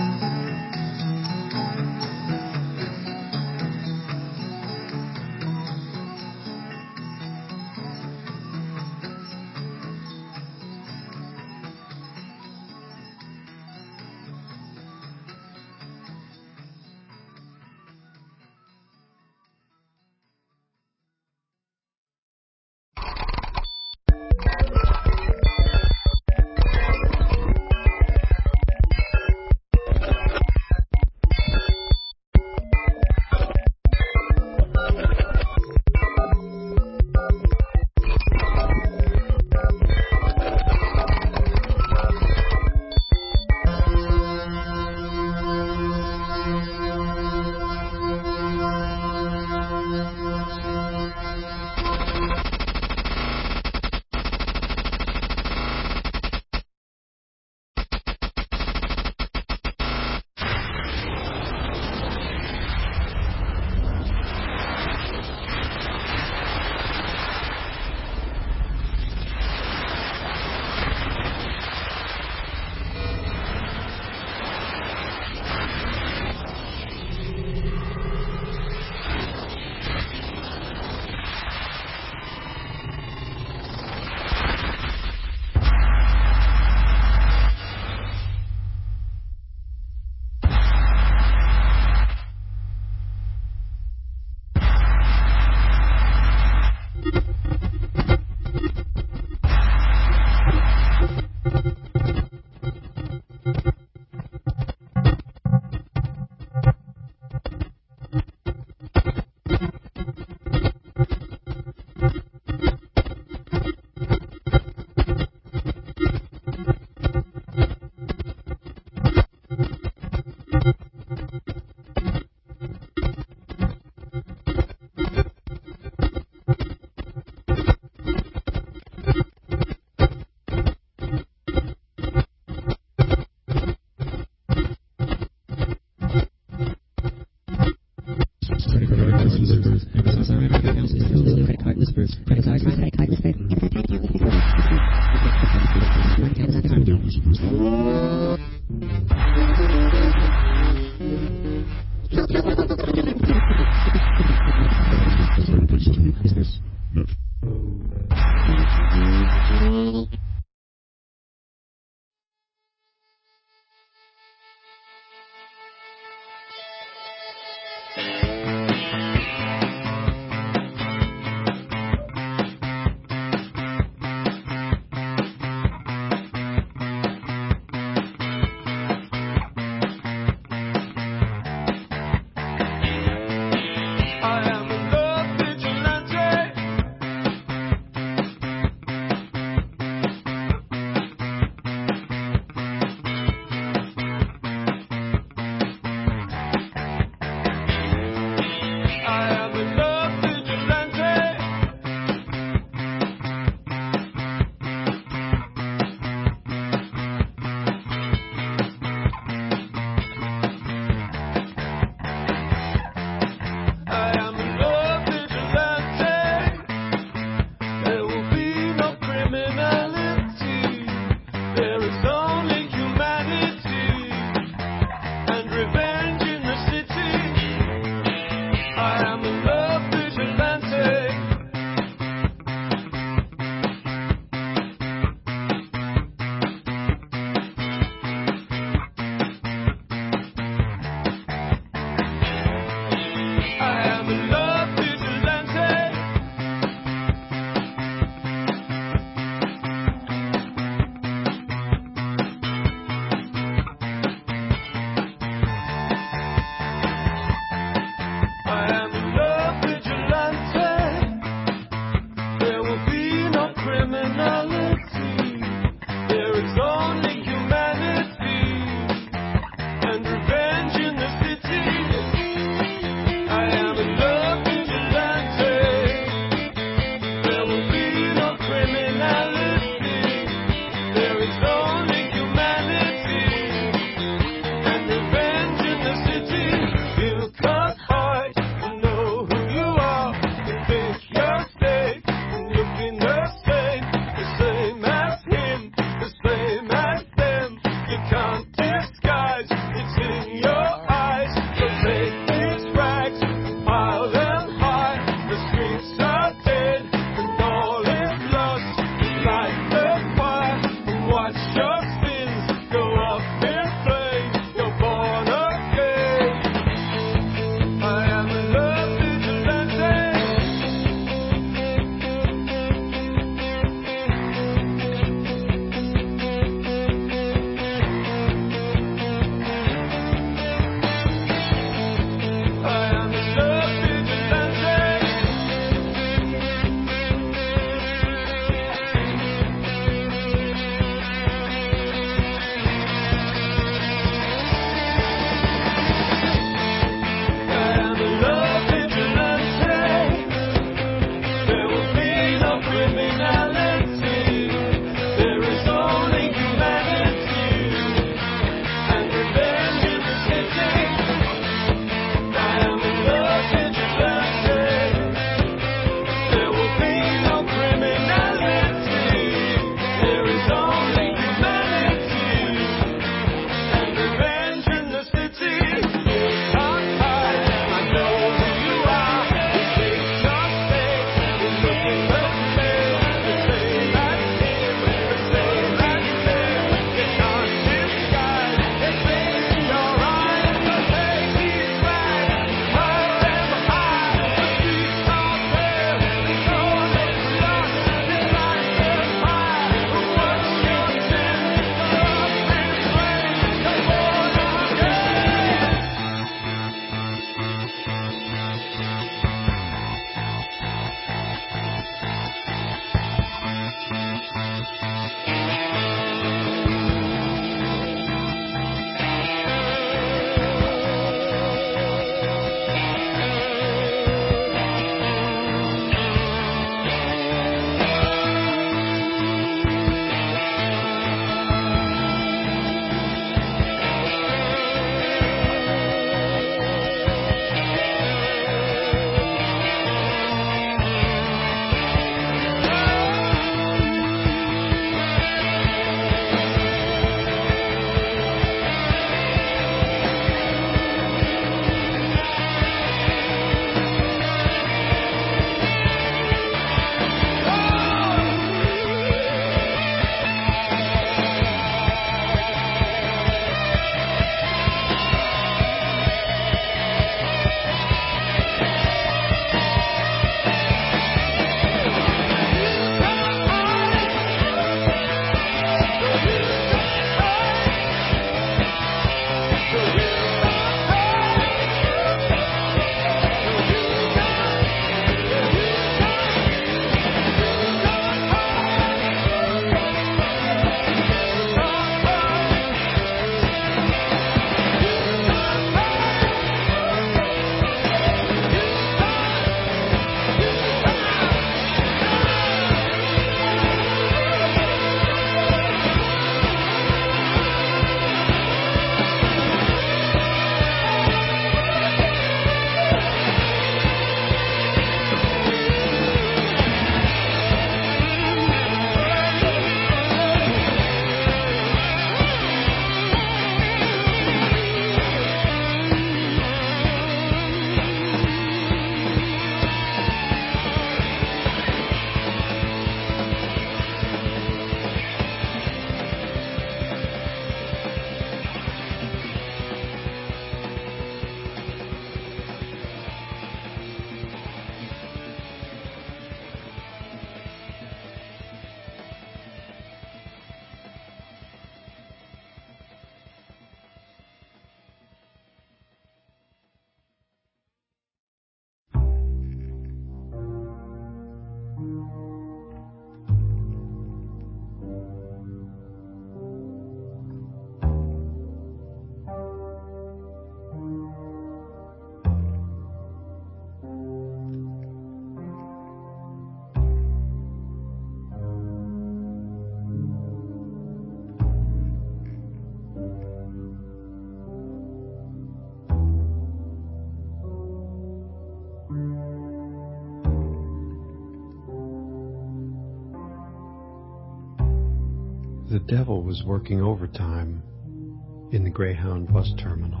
devil was working overtime in the Greyhound bus terminal.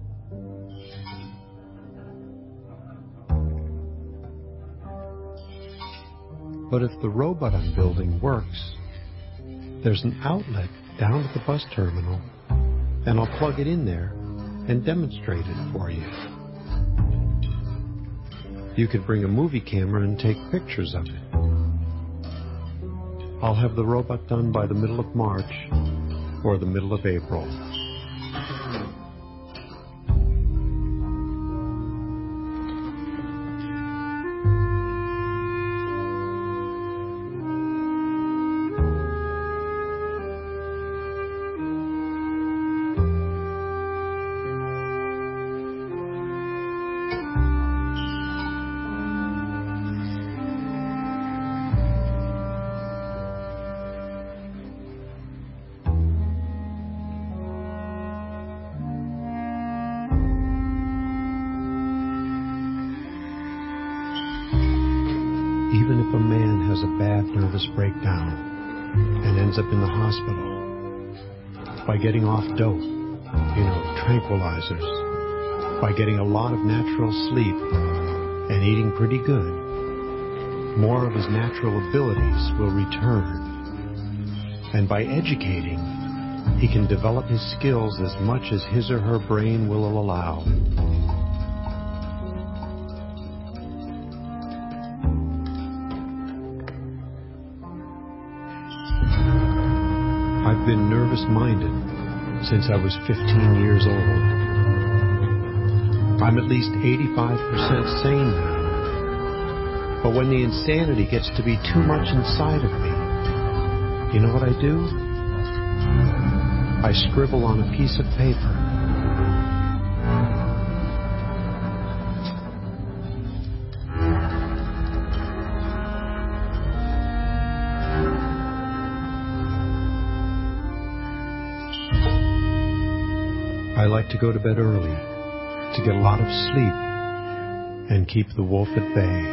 But if the robot I'm building works, there's an outlet down at the bus terminal, and I'll plug it in there and demonstrate it for you. You could bring a movie camera and take pictures of it. I'll have the robot done by the middle of March or the middle of April. Even if a man has a bad nervous breakdown and ends up in the hospital, by getting off dope, you know, tranquilizers, by getting a lot of natural sleep and eating pretty good, more of his natural abilities will return. And by educating, he can develop his skills as much as his or her brain will allow. I've been nervous-minded since I was fifteen years old. I'm at least eighty-five percent sane now. But when the insanity gets to be too much inside of me, you know what I do? I scribble on a piece of paper. I like to go to bed early to get a lot of sleep and keep the wolf at bay.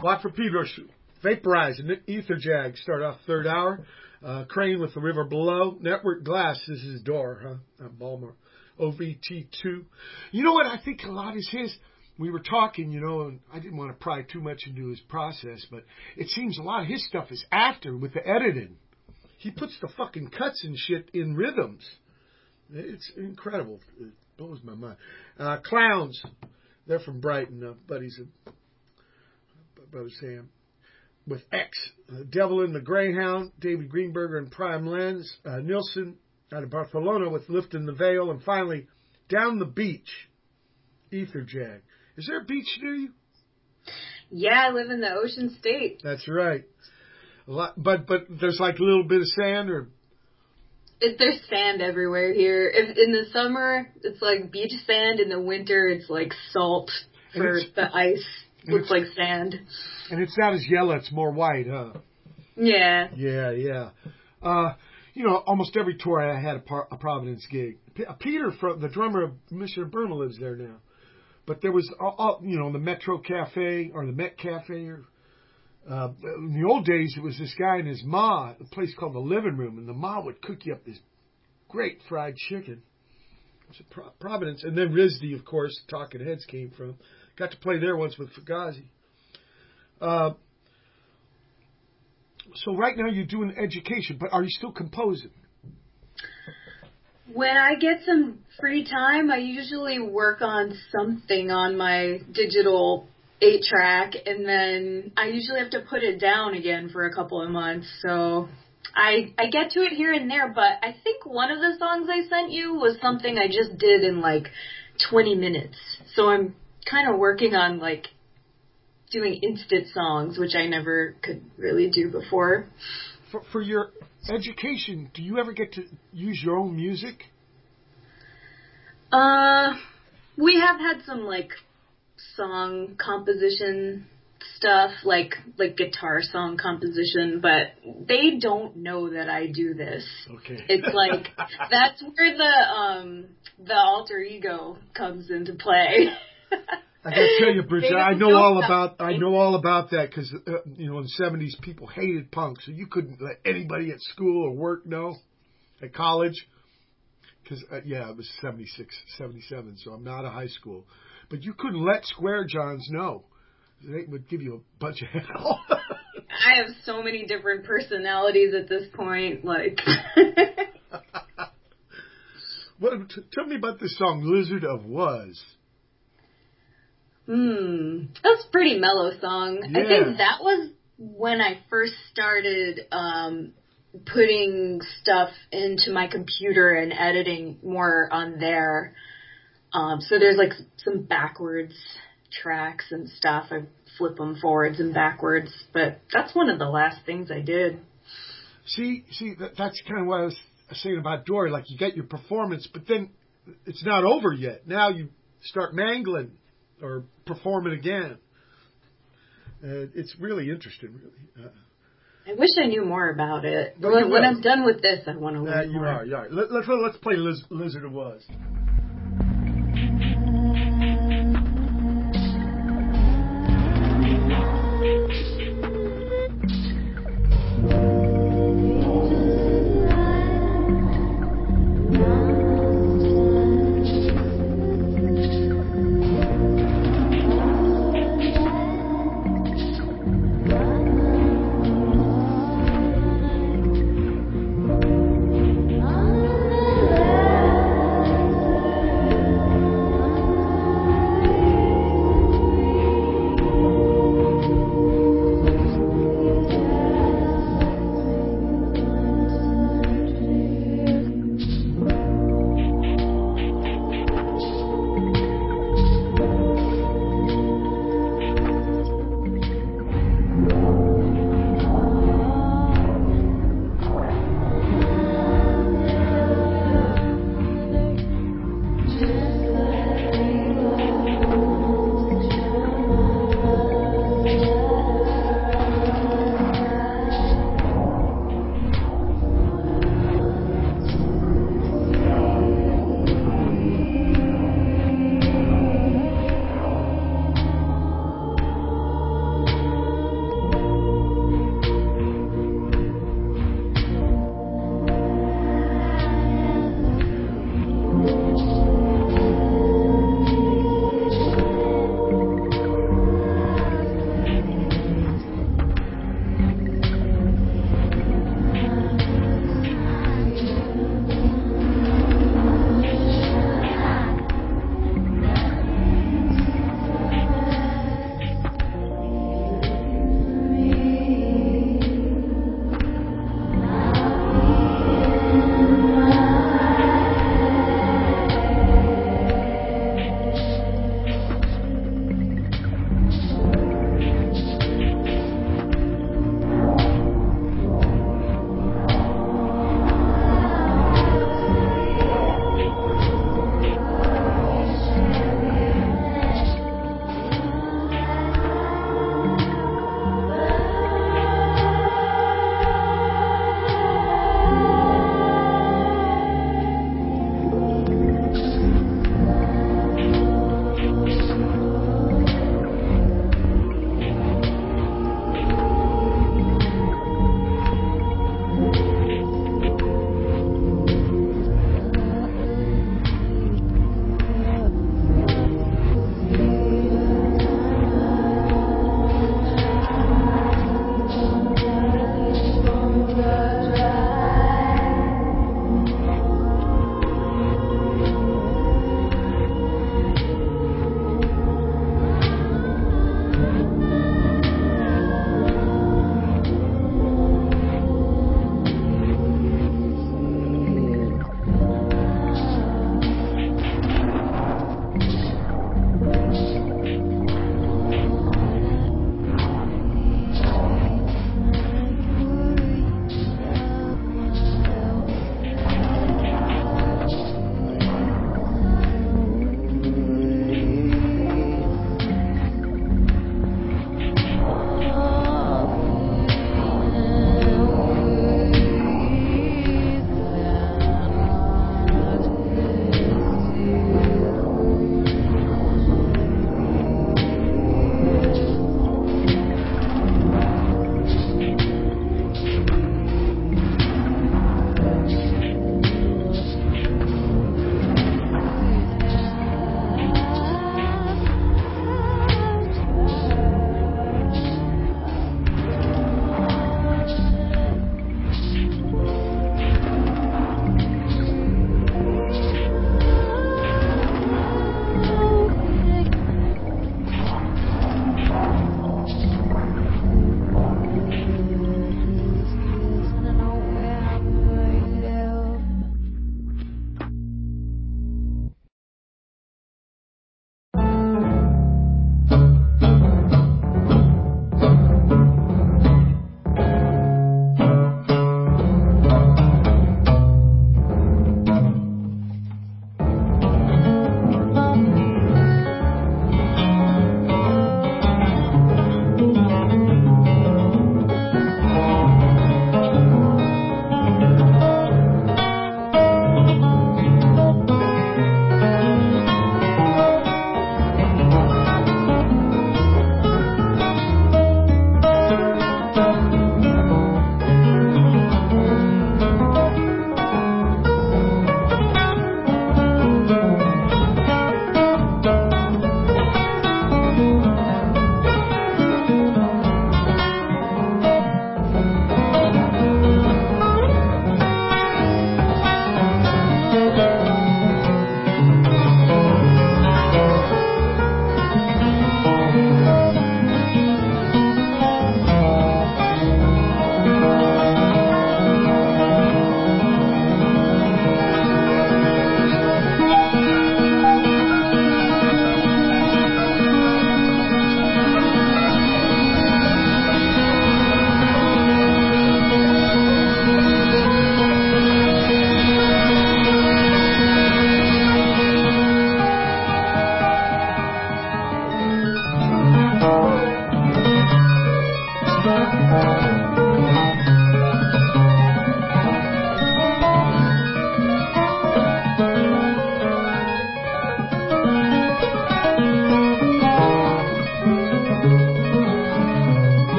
Watt for Pedro, Vaporize and Ether Jag start off third hour. Uh, Crane with The River Below. Network Glass, this is Door, huh? Uh, Balmer. O V T two. You know what? I think a lot is his. We were talking, you know, and I didn't want to pry too much into his process, but it seems a lot of his stuff is after with the editing. He puts the fucking cuts and shit in rhythms. It's incredible. It blows my mind. Uh, Clowns. They're from Brighton. Uh, buddies of Brother Sam. With X. Uh, Devil in the Greyhound. David Greenberger and Prime Lens. Uh, Nilsson out of Barcelona with Lifting the Veil. And finally, Down the Beach. Ether Jag. Is there a beach near you? Yeah, I live in the Ocean State. That's right. A lot, but but there's like a little bit of sand, or it, there's sand everywhere here. If in the summer it's like beach sand, in the winter it's like salt for the ice. Looks like sand. And it's not as yellow; it's more white, huh? Yeah. Yeah, yeah. Uh, you know, almost every tour I had a, par- a Providence gig. P- Peter, from the drummer of Missioner Burma, lives there now. But there was, all, all, you know, the Metro Cafe or the Met Cafe. Or uh, in the old days, it was this guy and his ma, a place called the Living Room, and the ma would cook you up this great fried chicken. It's a Pro- Providence, and then RISD, of course, Talking Heads came from. Got to play there once with Fugazi. Uh, so right now you're doing education, but are you still composing? When I get some free time, I usually work on something on my digital eight track, and then I usually have to put it down again for a couple of months. So I I get to it here and there, but I think one of the songs I sent you was something I just did in like twenty minutes. So I'm kind of working on like doing instant songs, which I never could really do before. For, for your education, do you ever get to use your own music? Uh, we have had some like song composition stuff, like like guitar song composition, but they don't know that I do this. Okay. It's like that's where the um the alter ego comes into play. I gotta tell you, Bridget, I know all about I know all about that because uh, you know in the seventies people hated punk, so you couldn't let anybody at school or work know, at college, because uh, yeah, it was seventy-six, seventy-seven, so I'm not a high school, but you couldn't let Square Johns know. They would give you a bunch of hell. I have so many different personalities at this point, like. What? T- tell me about this song, "Lizard of Was." Hmm, that's a pretty mellow song. Yeah. I think that was when I first started um, putting stuff into my computer and editing more on there. Um, so there's like some backwards tracks and stuff. I flip them forwards and backwards, but that's one of the last things I did. See, see, that, that's kind of what I was saying about Dory. Like you get your performance, but then it's not over yet. Now you start mangling or perform it again. Uh, it's really interesting, really. Uh, I wish I knew more about it. But When, you when will. I'm done with this, I want to uh, learn you more. are, you are. Let, let's let's play Liz, Lizard of Was. Thank you.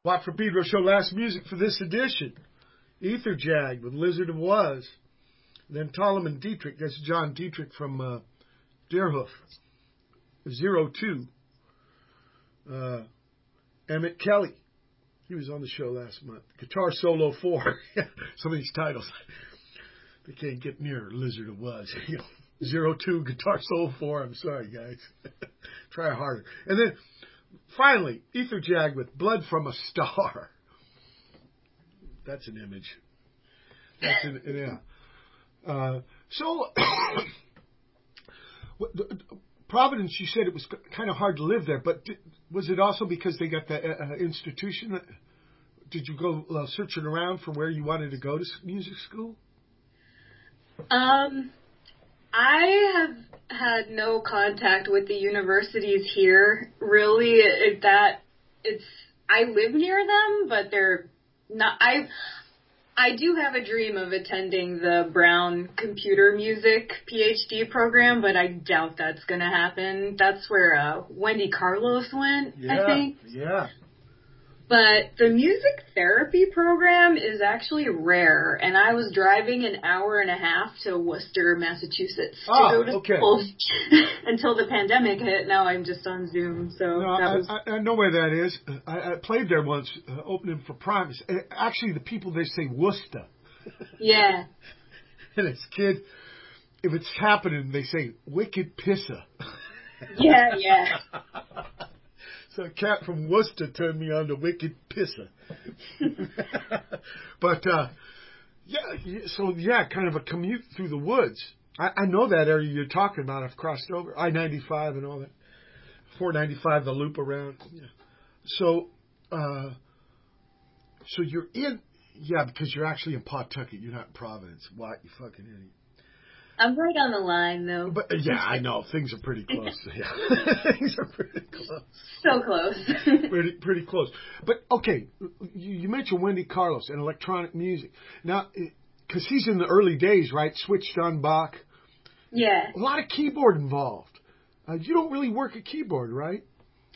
Watt from Pedro Show, last music for this edition. Ether Jag with Lizard of Woz. Then Tolman Dietrich, that's John Dietrich from uh, Deerhoof. Zero Two. Uh, Emmett Kelly. He was on the show last month. Guitar Solo four. Some of these titles. They can't get near Lizard of Woz. You know, Zero Two, Guitar Solo four. I'm sorry, guys. Try harder. And then, finally, Ether Jag with Blood from a Star. That's an image. That's an, yeah. Uh, so, Providence, you said it was kind of hard to live there, but did, was it also because they got the uh, institution? Did you go uh, searching around for where you wanted to go to music school? Um, I have had no contact with the universities here. Really, it, that it's I live near them, but they're not. I I do have a dream of attending the Brown Computer Music PhD program, but I doubt that's going to happen. That's where uh, Wendy Carlos went, yeah, I think. Yeah. But the music therapy program is actually rare, and I was driving an hour and a half to Worcester, Massachusetts to oh, go to okay. school until the pandemic hit. Now I'm just on Zoom, so no, that I, was... I, I know where that is. I, I played there once, uh, opening for Primus. Actually, the people there say Worcester. Yeah. And as a kid, if it's happening, they say Wicked Pisser. Yeah, yeah. So a cat from Worcester turned me on to Wicked Pisser. But, uh, yeah, so yeah, kind of a commute through the woods. I, I know that area you're talking about. I've crossed over I ninety-five and all that. four ninety-five, the loop around. Yeah. So, uh, so you're in, yeah, because you're actually in Pawtucket. You're not in Providence. What, you fucking idiot. I'm right on the line, though. But yeah, I know things are pretty close. Yeah, things are pretty close. So close. pretty pretty close. But okay, you, you mentioned Wendy Carlos and electronic music. Now, because he's in the early days, right? Switched on Bach. Yeah. A lot of keyboard involved. Uh, you don't really work a keyboard, right?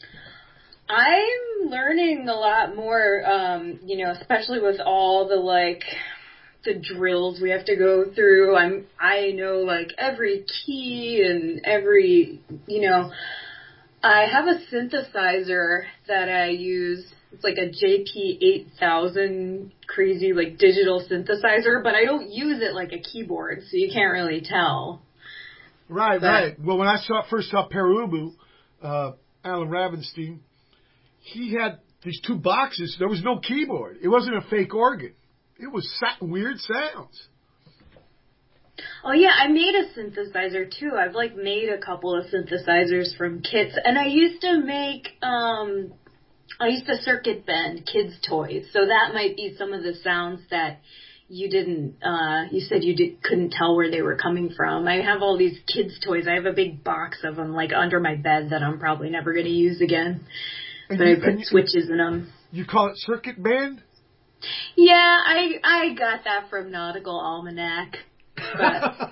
I'm learning a lot more, um, you know, especially with all the like. the drills we have to go through. I'm, I know like every key and every, you know, I have a synthesizer that I use. It's like a J P eight thousand crazy like digital synthesizer, but I don't use it like a keyboard, so you can't really tell. Right, but, right. Well, when I saw first saw Perubu, uh, Alan Ravenstein, he had these two boxes. There was no keyboard. It wasn't a fake organ. It was weird sounds. Oh yeah, I made a synthesizer too. I've like made a couple of synthesizers from kits, and I used to make, um, I used to circuit bend kids' toys. So that might be some of the sounds that you didn't, uh, you said you did, couldn't tell where they were coming from. I have all these kids' toys. I have a big box of them like under my bed that I'm probably never going to use again. And but you, I put you, switches in them. You call it circuit band? Yeah, I I got that from Nautical Almanac. But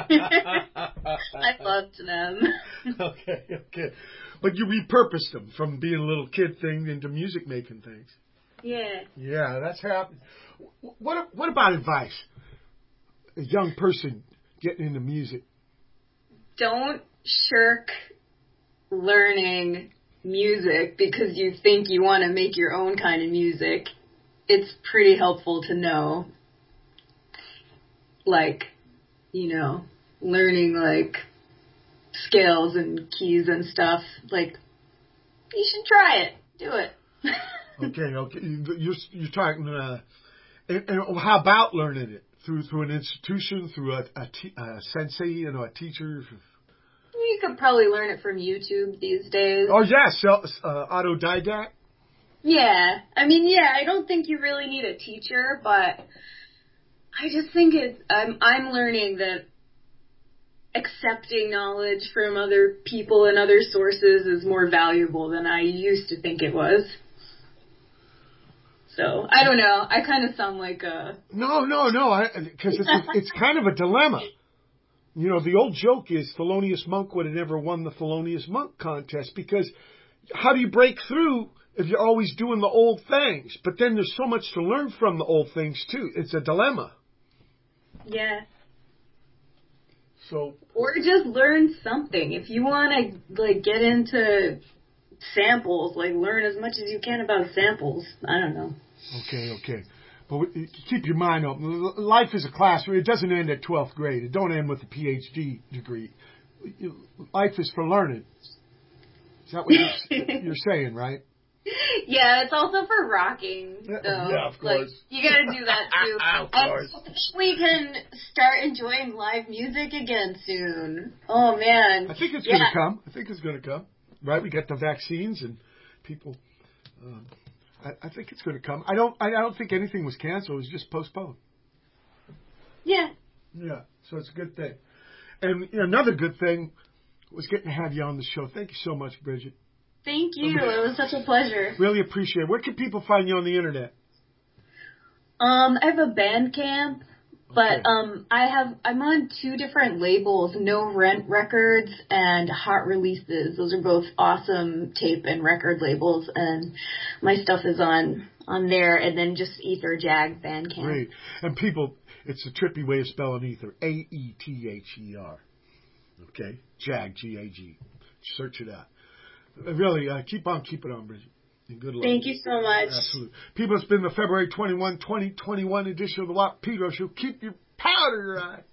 I loved them. Okay, okay. But you repurposed them from being a little kid thing into music making things. Yeah. Yeah, that's happening. What what about advice? A young person getting into music. Don't shirk learning music because you think you want to make your own kind of music. It's pretty helpful to know, like, you know, learning, like, scales and keys and stuff. Like, you should try it. Do it. Okay, okay. You're, you're talking, uh, and, and how about learning it? Through through an institution, through a, a, t- a sensei, you know, a teacher? You could probably learn it from YouTube these days. Oh, yeah, so, uh, autodidact? Yeah. I mean, yeah, I don't think you really need a teacher, but I just think it's, I'm, I'm learning that accepting knowledge from other people and other sources is more valuable than I used to think it was. So, I don't know. I kind of sound like a... No, no, no, because it's, it's kind of a dilemma. You know, the old joke is Thelonious Monk would have never won the Thelonious Monk contest because how do you break through if you're always doing the old things. But then there's so much to learn from the old things too. It's a dilemma. Yeah. So. Or just learn something. If you want to like get into samples, like learn as much as you can about samples. I don't know. Okay, okay. But we, keep your mind open. Life is a classroom. It doesn't end at twelfth grade. It don't end with a P H D degree. Life is for learning. Is that what you're, you're saying, right? Yeah, it's also for rocking. So, yeah, of course. Like, you gotta do that too. Of course. And we can start enjoying live music again soon. Oh man. I think it's yeah. gonna come. I think it's gonna come. Right? We got the vaccines and people. Um, I, I think it's gonna come. I don't. I, I don't think anything was canceled. It was just postponed. Yeah. Yeah. So it's a good thing. And another good thing was getting to have you on the show. Thank you so much, Bridget. Thank you. It was such a pleasure. Really appreciate it. Where can people find you on the internet? Um, I have a Bandcamp, but Okay. um, I have I'm on two different labels, No Rent Records and Hot Releases. Those are both awesome tape and record labels, and my stuff is on on there. And then just Ether Jag Bandcamp. Great. And people, it's a trippy way of spelling Ether. A E T H E R. Okay? Jag, G A G. Search it out. Really, uh, keep on keeping on, Bridget. And good luck. Thank you so much. Absolutely. People, it's been the February twenty-first, twenty twenty-one edition of the Watt Pedro Show. Keep your powder dry.